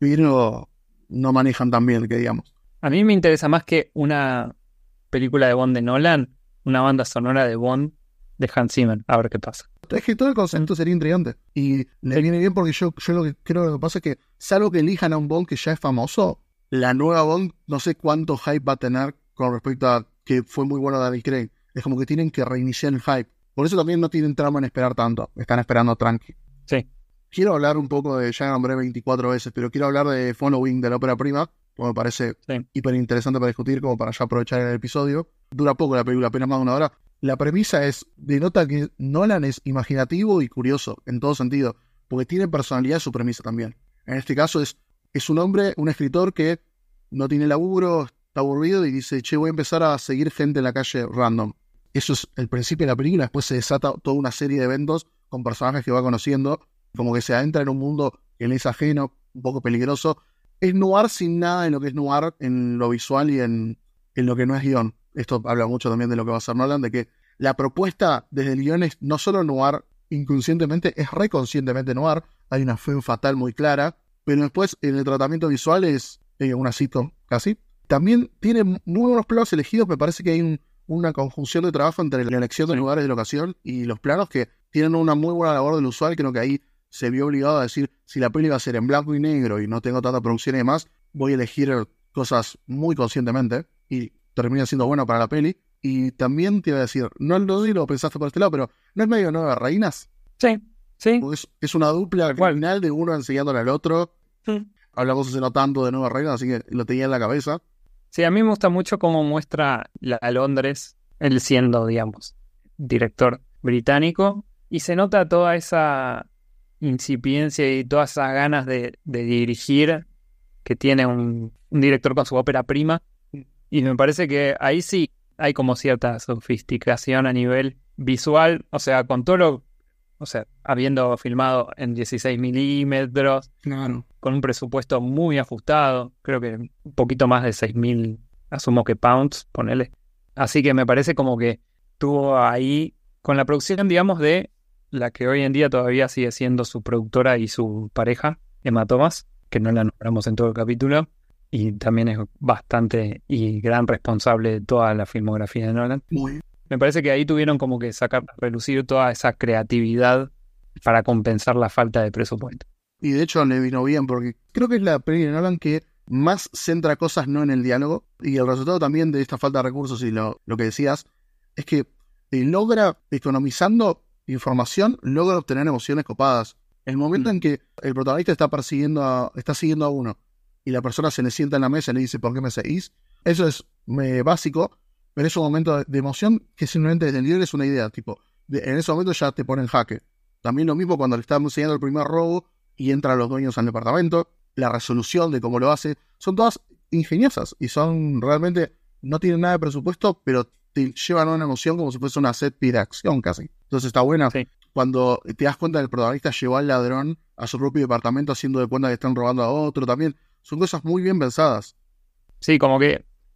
pero no manejan tan bien, que digamos. A mí me interesa más que una película de Bond de Nolan, una banda sonora de Bond de Hans Zimmer. A ver qué pasa. Es que todo el concepto sería intrigante. Y le viene bien porque yo, yo lo que creo que pasa es que, salvo que elijan a un Bond que ya es famoso, la nueva Bond no sé cuánto hype va a tener con respecto a que fue muy bueno Daniel Craig. Es como que tienen que reiniciar el hype. Por eso también no tienen trama en esperar tanto. Están esperando tranqui. Sí. Quiero hablar un poco de, ya nombré veinticuatro veces, pero quiero hablar de Following, de la ópera prima, porque me parece Sí. hiper interesante para discutir, como para ya aprovechar el episodio. Dura poco la película, apenas más de una hora. La premisa es, denota que Nolan es imaginativo y curioso, en todo sentido, porque tiene personalidad su premisa también. En este caso es, es un hombre, un escritor que no tiene laburo, está aburrido y dice, che, voy a empezar a seguir gente en la calle random. Eso es el principio de la película, después se desata toda una serie de eventos con personajes que va conociendo, como que se adentra en un mundo que le es ajeno, un poco peligroso. Es noir sin nada en lo que es noir, en lo visual y en, en lo que no es guión. Esto habla mucho también de lo que va a hacer Nolan, de que la propuesta desde el guión es no solo noir inconscientemente, es reconscientemente noir, hay una fe fatal muy clara, pero después en el tratamiento visual es eh, una sitcom casi. También tiene muy buenos planos elegidos, me parece que hay un, una conjunción de trabajo entre la elección de lugares de locación y los planos que tienen una muy buena labor del usual. Creo que ahí se vio obligado a decir, si la peli va a ser en blanco y negro y no tengo tanta producción y demás, voy a elegir cosas muy conscientemente y termina siendo bueno para la peli. Y también te iba a decir, no lo lo pensaste por este lado, pero ¿no es medio Nueve Reinas? Sí, sí. Es, es una dupla criminal de uno enseñándole al otro. Sí. Hablamos hace no tanto de Nueve Reinas, así que lo tenía en la cabeza. Sí, a mí me gusta mucho cómo muestra la, a Londres, él siendo, digamos, director británico, y se nota toda esa incipiencia y todas esas ganas de, de dirigir que tiene un, un director con su ópera prima, y me parece que ahí sí hay como cierta sofisticación a nivel visual, o sea, con todo lo, o sea, habiendo filmado en dieciséis milímetros, Claro. con un presupuesto muy ajustado, creo que un poquito más de seis mil, asumo que pounds, ponele. Así que me parece como que tuvo ahí, con la producción, digamos, de la que hoy en día todavía sigue siendo su productora y su pareja, Emma Thomas, que no la nombramos en todo el capítulo, y también es bastante y gran responsable de toda la filmografía de Nolan. Muy. Me parece que ahí tuvieron como que sacar, relucir toda esa creatividad para compensar la falta de presupuesto. Y de hecho le vino bien, porque creo que es la peli de Nolan que más centra cosas no en el diálogo, y el resultado también de esta falta de recursos y lo, lo que decías, es que eh, logra, economizando información, logra obtener emociones copadas. El momento mm. en que el protagonista está persiguiendo a, está siguiendo a uno, y la persona se le sienta en la mesa y le dice, ¿por qué me seguís? Eso es eh, básico, pero es un momento de, de emoción que simplemente desde el líder es una idea, tipo, de, en ese momento ya te pone en jaque. También lo mismo cuando le estamos enseñando el primer robo y entran los dueños al departamento, la resolución de cómo lo hace, son todas ingeniosas y son realmente, no tienen nada de presupuesto, pero te llevan a una emoción como si fuese una set piece de acción casi. Entonces está buena. Sí. Cuando te das cuenta que el protagonista llevó al ladrón a su propio departamento haciendo de cuenta que están robando a otro también, son cosas muy bien pensadas. Sí, como que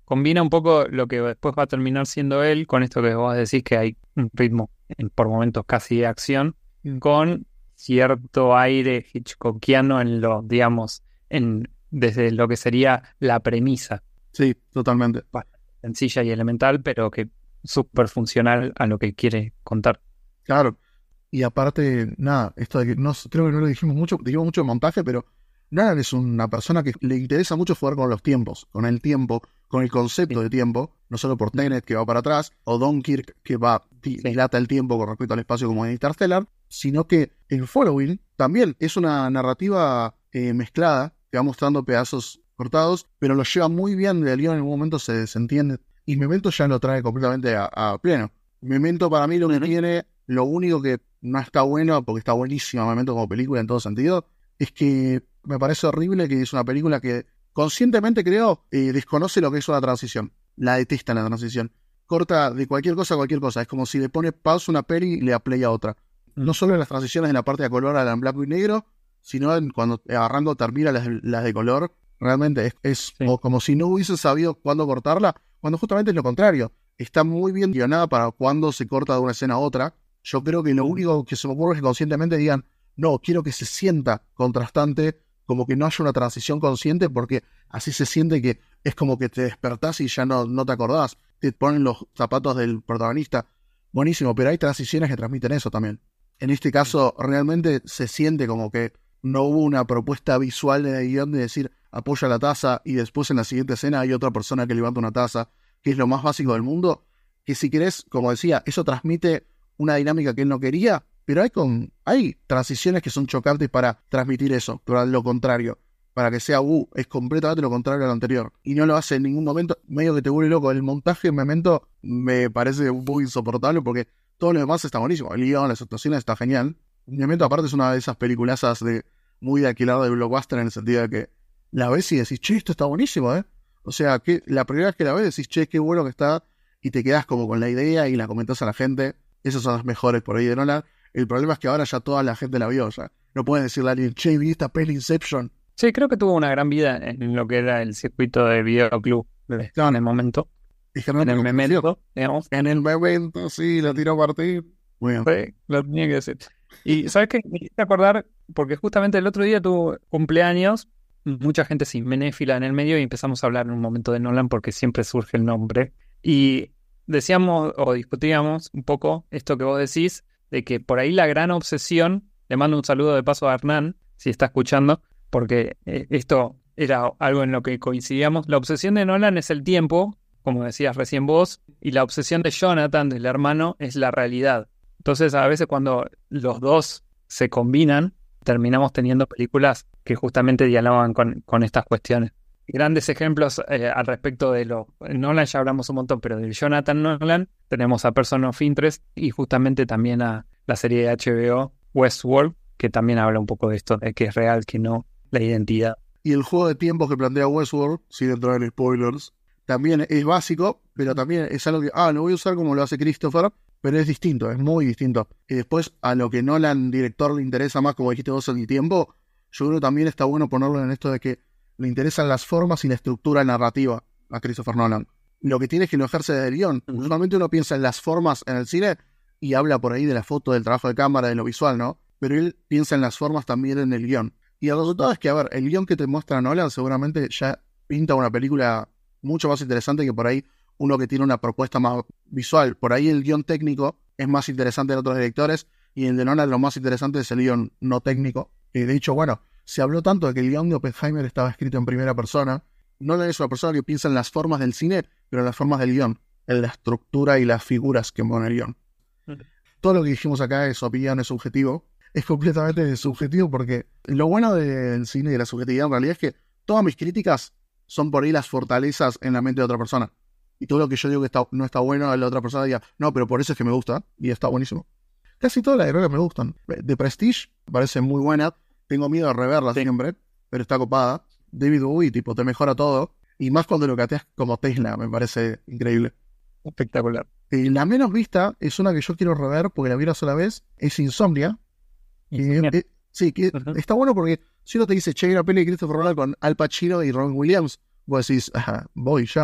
combina un poco lo que después va a terminar siendo él, con esto que vos decís que hay un ritmo en- por momentos casi de acción, con cierto aire hitchcockiano en lo, digamos, en desde lo que sería la premisa, Sí, totalmente. bastante sencilla y elemental, pero que súper funcional a lo que quiere contar. Claro. Y aparte, nada, esto de que no, creo que no lo dijimos mucho, dijimos mucho de montaje, pero Nolan es una persona que le interesa mucho jugar con los tiempos, con el tiempo, con el concepto Sí. de tiempo, no solo por Tenet que va para atrás, o Dunkirk que va, di- Sí. dilata el tiempo con respecto al espacio como en Interstellar, sino que el Following también es una narrativa eh, mezclada, que va mostrando pedazos cortados, pero lo lleva muy bien, el guión en algún momento se desentiende, y Memento ya lo trae completamente a, a pleno. Memento para mí lo que tiene, lo único que no está bueno, porque está buenísima Memento como película en todo sentido, es que me parece horrible que es una película que conscientemente creo eh, desconoce lo que es una transición. La detesta la transición. Corta de cualquier cosa a cualquier cosa. Es como si le pone pausa a una peli y le da play a otra. Mm. No solo en las transiciones en la parte de color a la en blanco y negro, sino en cuando agarrando termina las, las de color. Realmente es, es Sí. o como si no hubiese sabido cuándo cortarla, cuando justamente es lo contrario. Está muy bien guionada para cuando se corta de una escena a otra. Yo creo que lo único que se me ocurre es que conscientemente digan, no, quiero que se sienta contrastante, como que no haya una transición consciente, porque así se siente que es como que te despertás y ya no, no te acordás. Te ponen los zapatos del protagonista. Buenísimo, pero hay transiciones que transmiten eso también. En este caso, realmente se siente como que no hubo una propuesta visual de guión de decir apoya la taza y después en la siguiente escena hay otra persona que levanta una taza, que es lo más básico del mundo, que si querés, como decía, eso transmite una dinámica que él no quería, pero hay, con, hay transiciones que son chocantes para transmitir eso, pero lo contrario, para que sea, uh, es completamente lo contrario a lo anterior, y no lo hace en ningún momento, medio que te vuelve loco. El montaje en Memento me parece un poco insoportable porque todo lo demás está buenísimo, el guión, las actuaciones está genial. Memento aparte es una de esas peliculazas de muy de alquilar de blockbuster en el sentido de que la ves y decís, che, esto está buenísimo, ¿eh? O sea, que la primera vez que la ves decís, che, qué bueno que está, y te quedás como con la idea y la comentás a la gente. Esas son las mejores por ahí de Nolan. El problema es que ahora ya toda la gente la vio, ya. No pueden decirle a alguien, che, vi esta peli Inception. Sí, creo que tuvo una gran vida en lo que era el circuito de videoclub de- Claro. en el momento. Y que En no el te lo Memento, conoció. digamos. En el momento, sí, la tiró a partir. Muy bien. Sí, lo tenía que decir. Y ¿sabes qué? Me hiciste acordar, porque justamente el otro día tuvo cumpleaños, mucha gente cinéfila en el medio, y empezamos a hablar en un momento de Nolan porque siempre surge el nombre. Y decíamos o discutíamos un poco esto que vos decís, de que por ahí la gran obsesión, le mando un saludo de paso a Hernán, si está escuchando, porque eh, esto era algo en lo que coincidíamos. La obsesión de Nolan es el tiempo, como decías recién vos, y la obsesión de Jonathan, del hermano, es la realidad. Entonces, a veces cuando los dos se combinan, terminamos teniendo películas que justamente dialogan con, con estas cuestiones. Grandes ejemplos eh, al respecto de lo... Nolan ya hablamos un montón, pero del Jonathan Nolan tenemos a Person of Interest y justamente también a la serie de H B O Westworld, que también habla un poco de esto, de que es real, que no, la identidad. Y el juego de tiempos que plantea Westworld, sin entrar en spoilers, también es básico, pero también es algo que, ah, lo voy a usar como lo hace Christopher, pero es distinto, es muy distinto. Y después, a lo que Nolan, director, le interesa más, como dijiste vos, en el tiempo, yo creo que también está bueno ponerlo en esto de que le interesan las formas y la estructura narrativa a Christopher Nolan. Lo que tiene es que no ejerce desde el guión. Normalmente uno piensa en las formas en el cine y habla por ahí de la foto, del trabajo de cámara, de lo visual, ¿no? Pero él piensa en las formas también en el guión. Y el resultado es que, a ver, el guión que te muestra Nolan seguramente ya pinta una película mucho más interesante que por ahí uno que tiene una propuesta más visual. Por ahí el guión técnico es más interesante en otros directores y el de Nolan lo más interesante es el guión no técnico. Y de hecho, bueno, se habló tanto de que el guión de Oppenheimer estaba escrito en primera persona. Nolan es una persona que piensa en las formas del cine, pero en las formas del guión, en la estructura y las figuras que pone el guión. Uh-huh. Todo lo que dijimos acá es opinión, es subjetivo. Es completamente subjetivo porque lo bueno del cine y de la subjetividad en realidad es que todas mis críticas son por ahí las fortalezas en la mente de otra persona. Y todo lo que yo digo que está, no está bueno, la otra persona diga, no, pero por eso es que me gusta, y está buenísimo. Casi todas las de Nolan me gustan. The Prestige me parece muy buena. Tengo miedo de reverla sí. siempre, pero está copada. David Bowie, tipo, te mejora todo. Y más cuando lo cateas como Tesla, me parece increíble. Espectacular. Eh, la menos vista es una que yo quiero rever porque la vi una sola vez. Es Insomnia. Que, eh, sí, que uh-huh. está bueno porque si uno te dice, che, hay una peli de Christopher Nolan con Al Pacino y Robin Williams, vos decís, ajá, voy ya.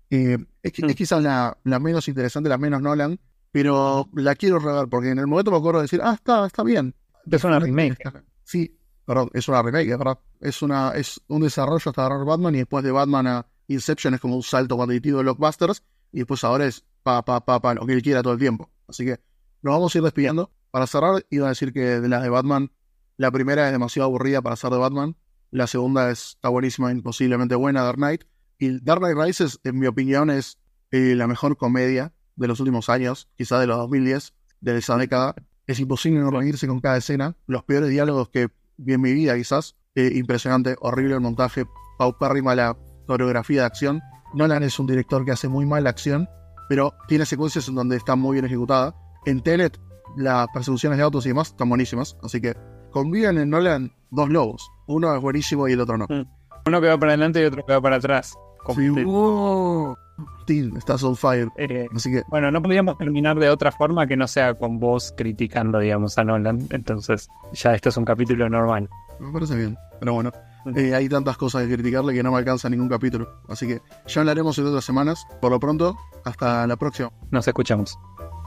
Eh, es, qui- Mm. es quizás la, la menos interesante, la menos Nolan, pero la quiero rever porque en el momento me acuerdo de decir, ah, está, está bien. Es una remake. Sí, perdón, es una remake, es verdad. Es, una, es un desarrollo hasta agarrar Batman y después de Batman a Inception es como un salto cuantitativo de blockbusters y después ahora es pa, pa, pa, pa, lo que él quiera todo el tiempo. Así que nos vamos a ir despidiendo. Para cerrar, iba a decir que de las de Batman, la primera es demasiado aburrida para ser de Batman. La segunda es, está buenísima, imposiblemente buena, Dark Knight. Y Dark Knight Rises, en mi opinión, es eh, la mejor comedia de los últimos años, quizá de los dos mil diez, de esa década. Es imposible no reírse con cada escena. Los peores diálogos que vi en mi vida, quizás. Eh, impresionante, horrible el montaje, paupérrima la coreografía de acción. Nolan es un director que hace muy mal la acción, pero tiene secuencias en donde está muy bien ejecutada. En Tenet, las persecuciones de autos y demás están buenísimas, así que conviven en Nolan dos lobos. Uno es buenísimo y el otro no. Mm. Uno que va para adelante y otro que va para atrás. Sí, Completo. uh, Martín, estás on fire. Eh, Así que, bueno, no podíamos terminar de otra forma que no sea con vos criticando, digamos, a Nolan. Entonces, ya esto es un capítulo normal. me parece bien. Pero bueno, eh, hay tantas cosas que criticarle que no me alcanza ningún capítulo. Así que ya hablaremos en otras semanas. Por lo pronto, hasta la próxima. Nos escuchamos.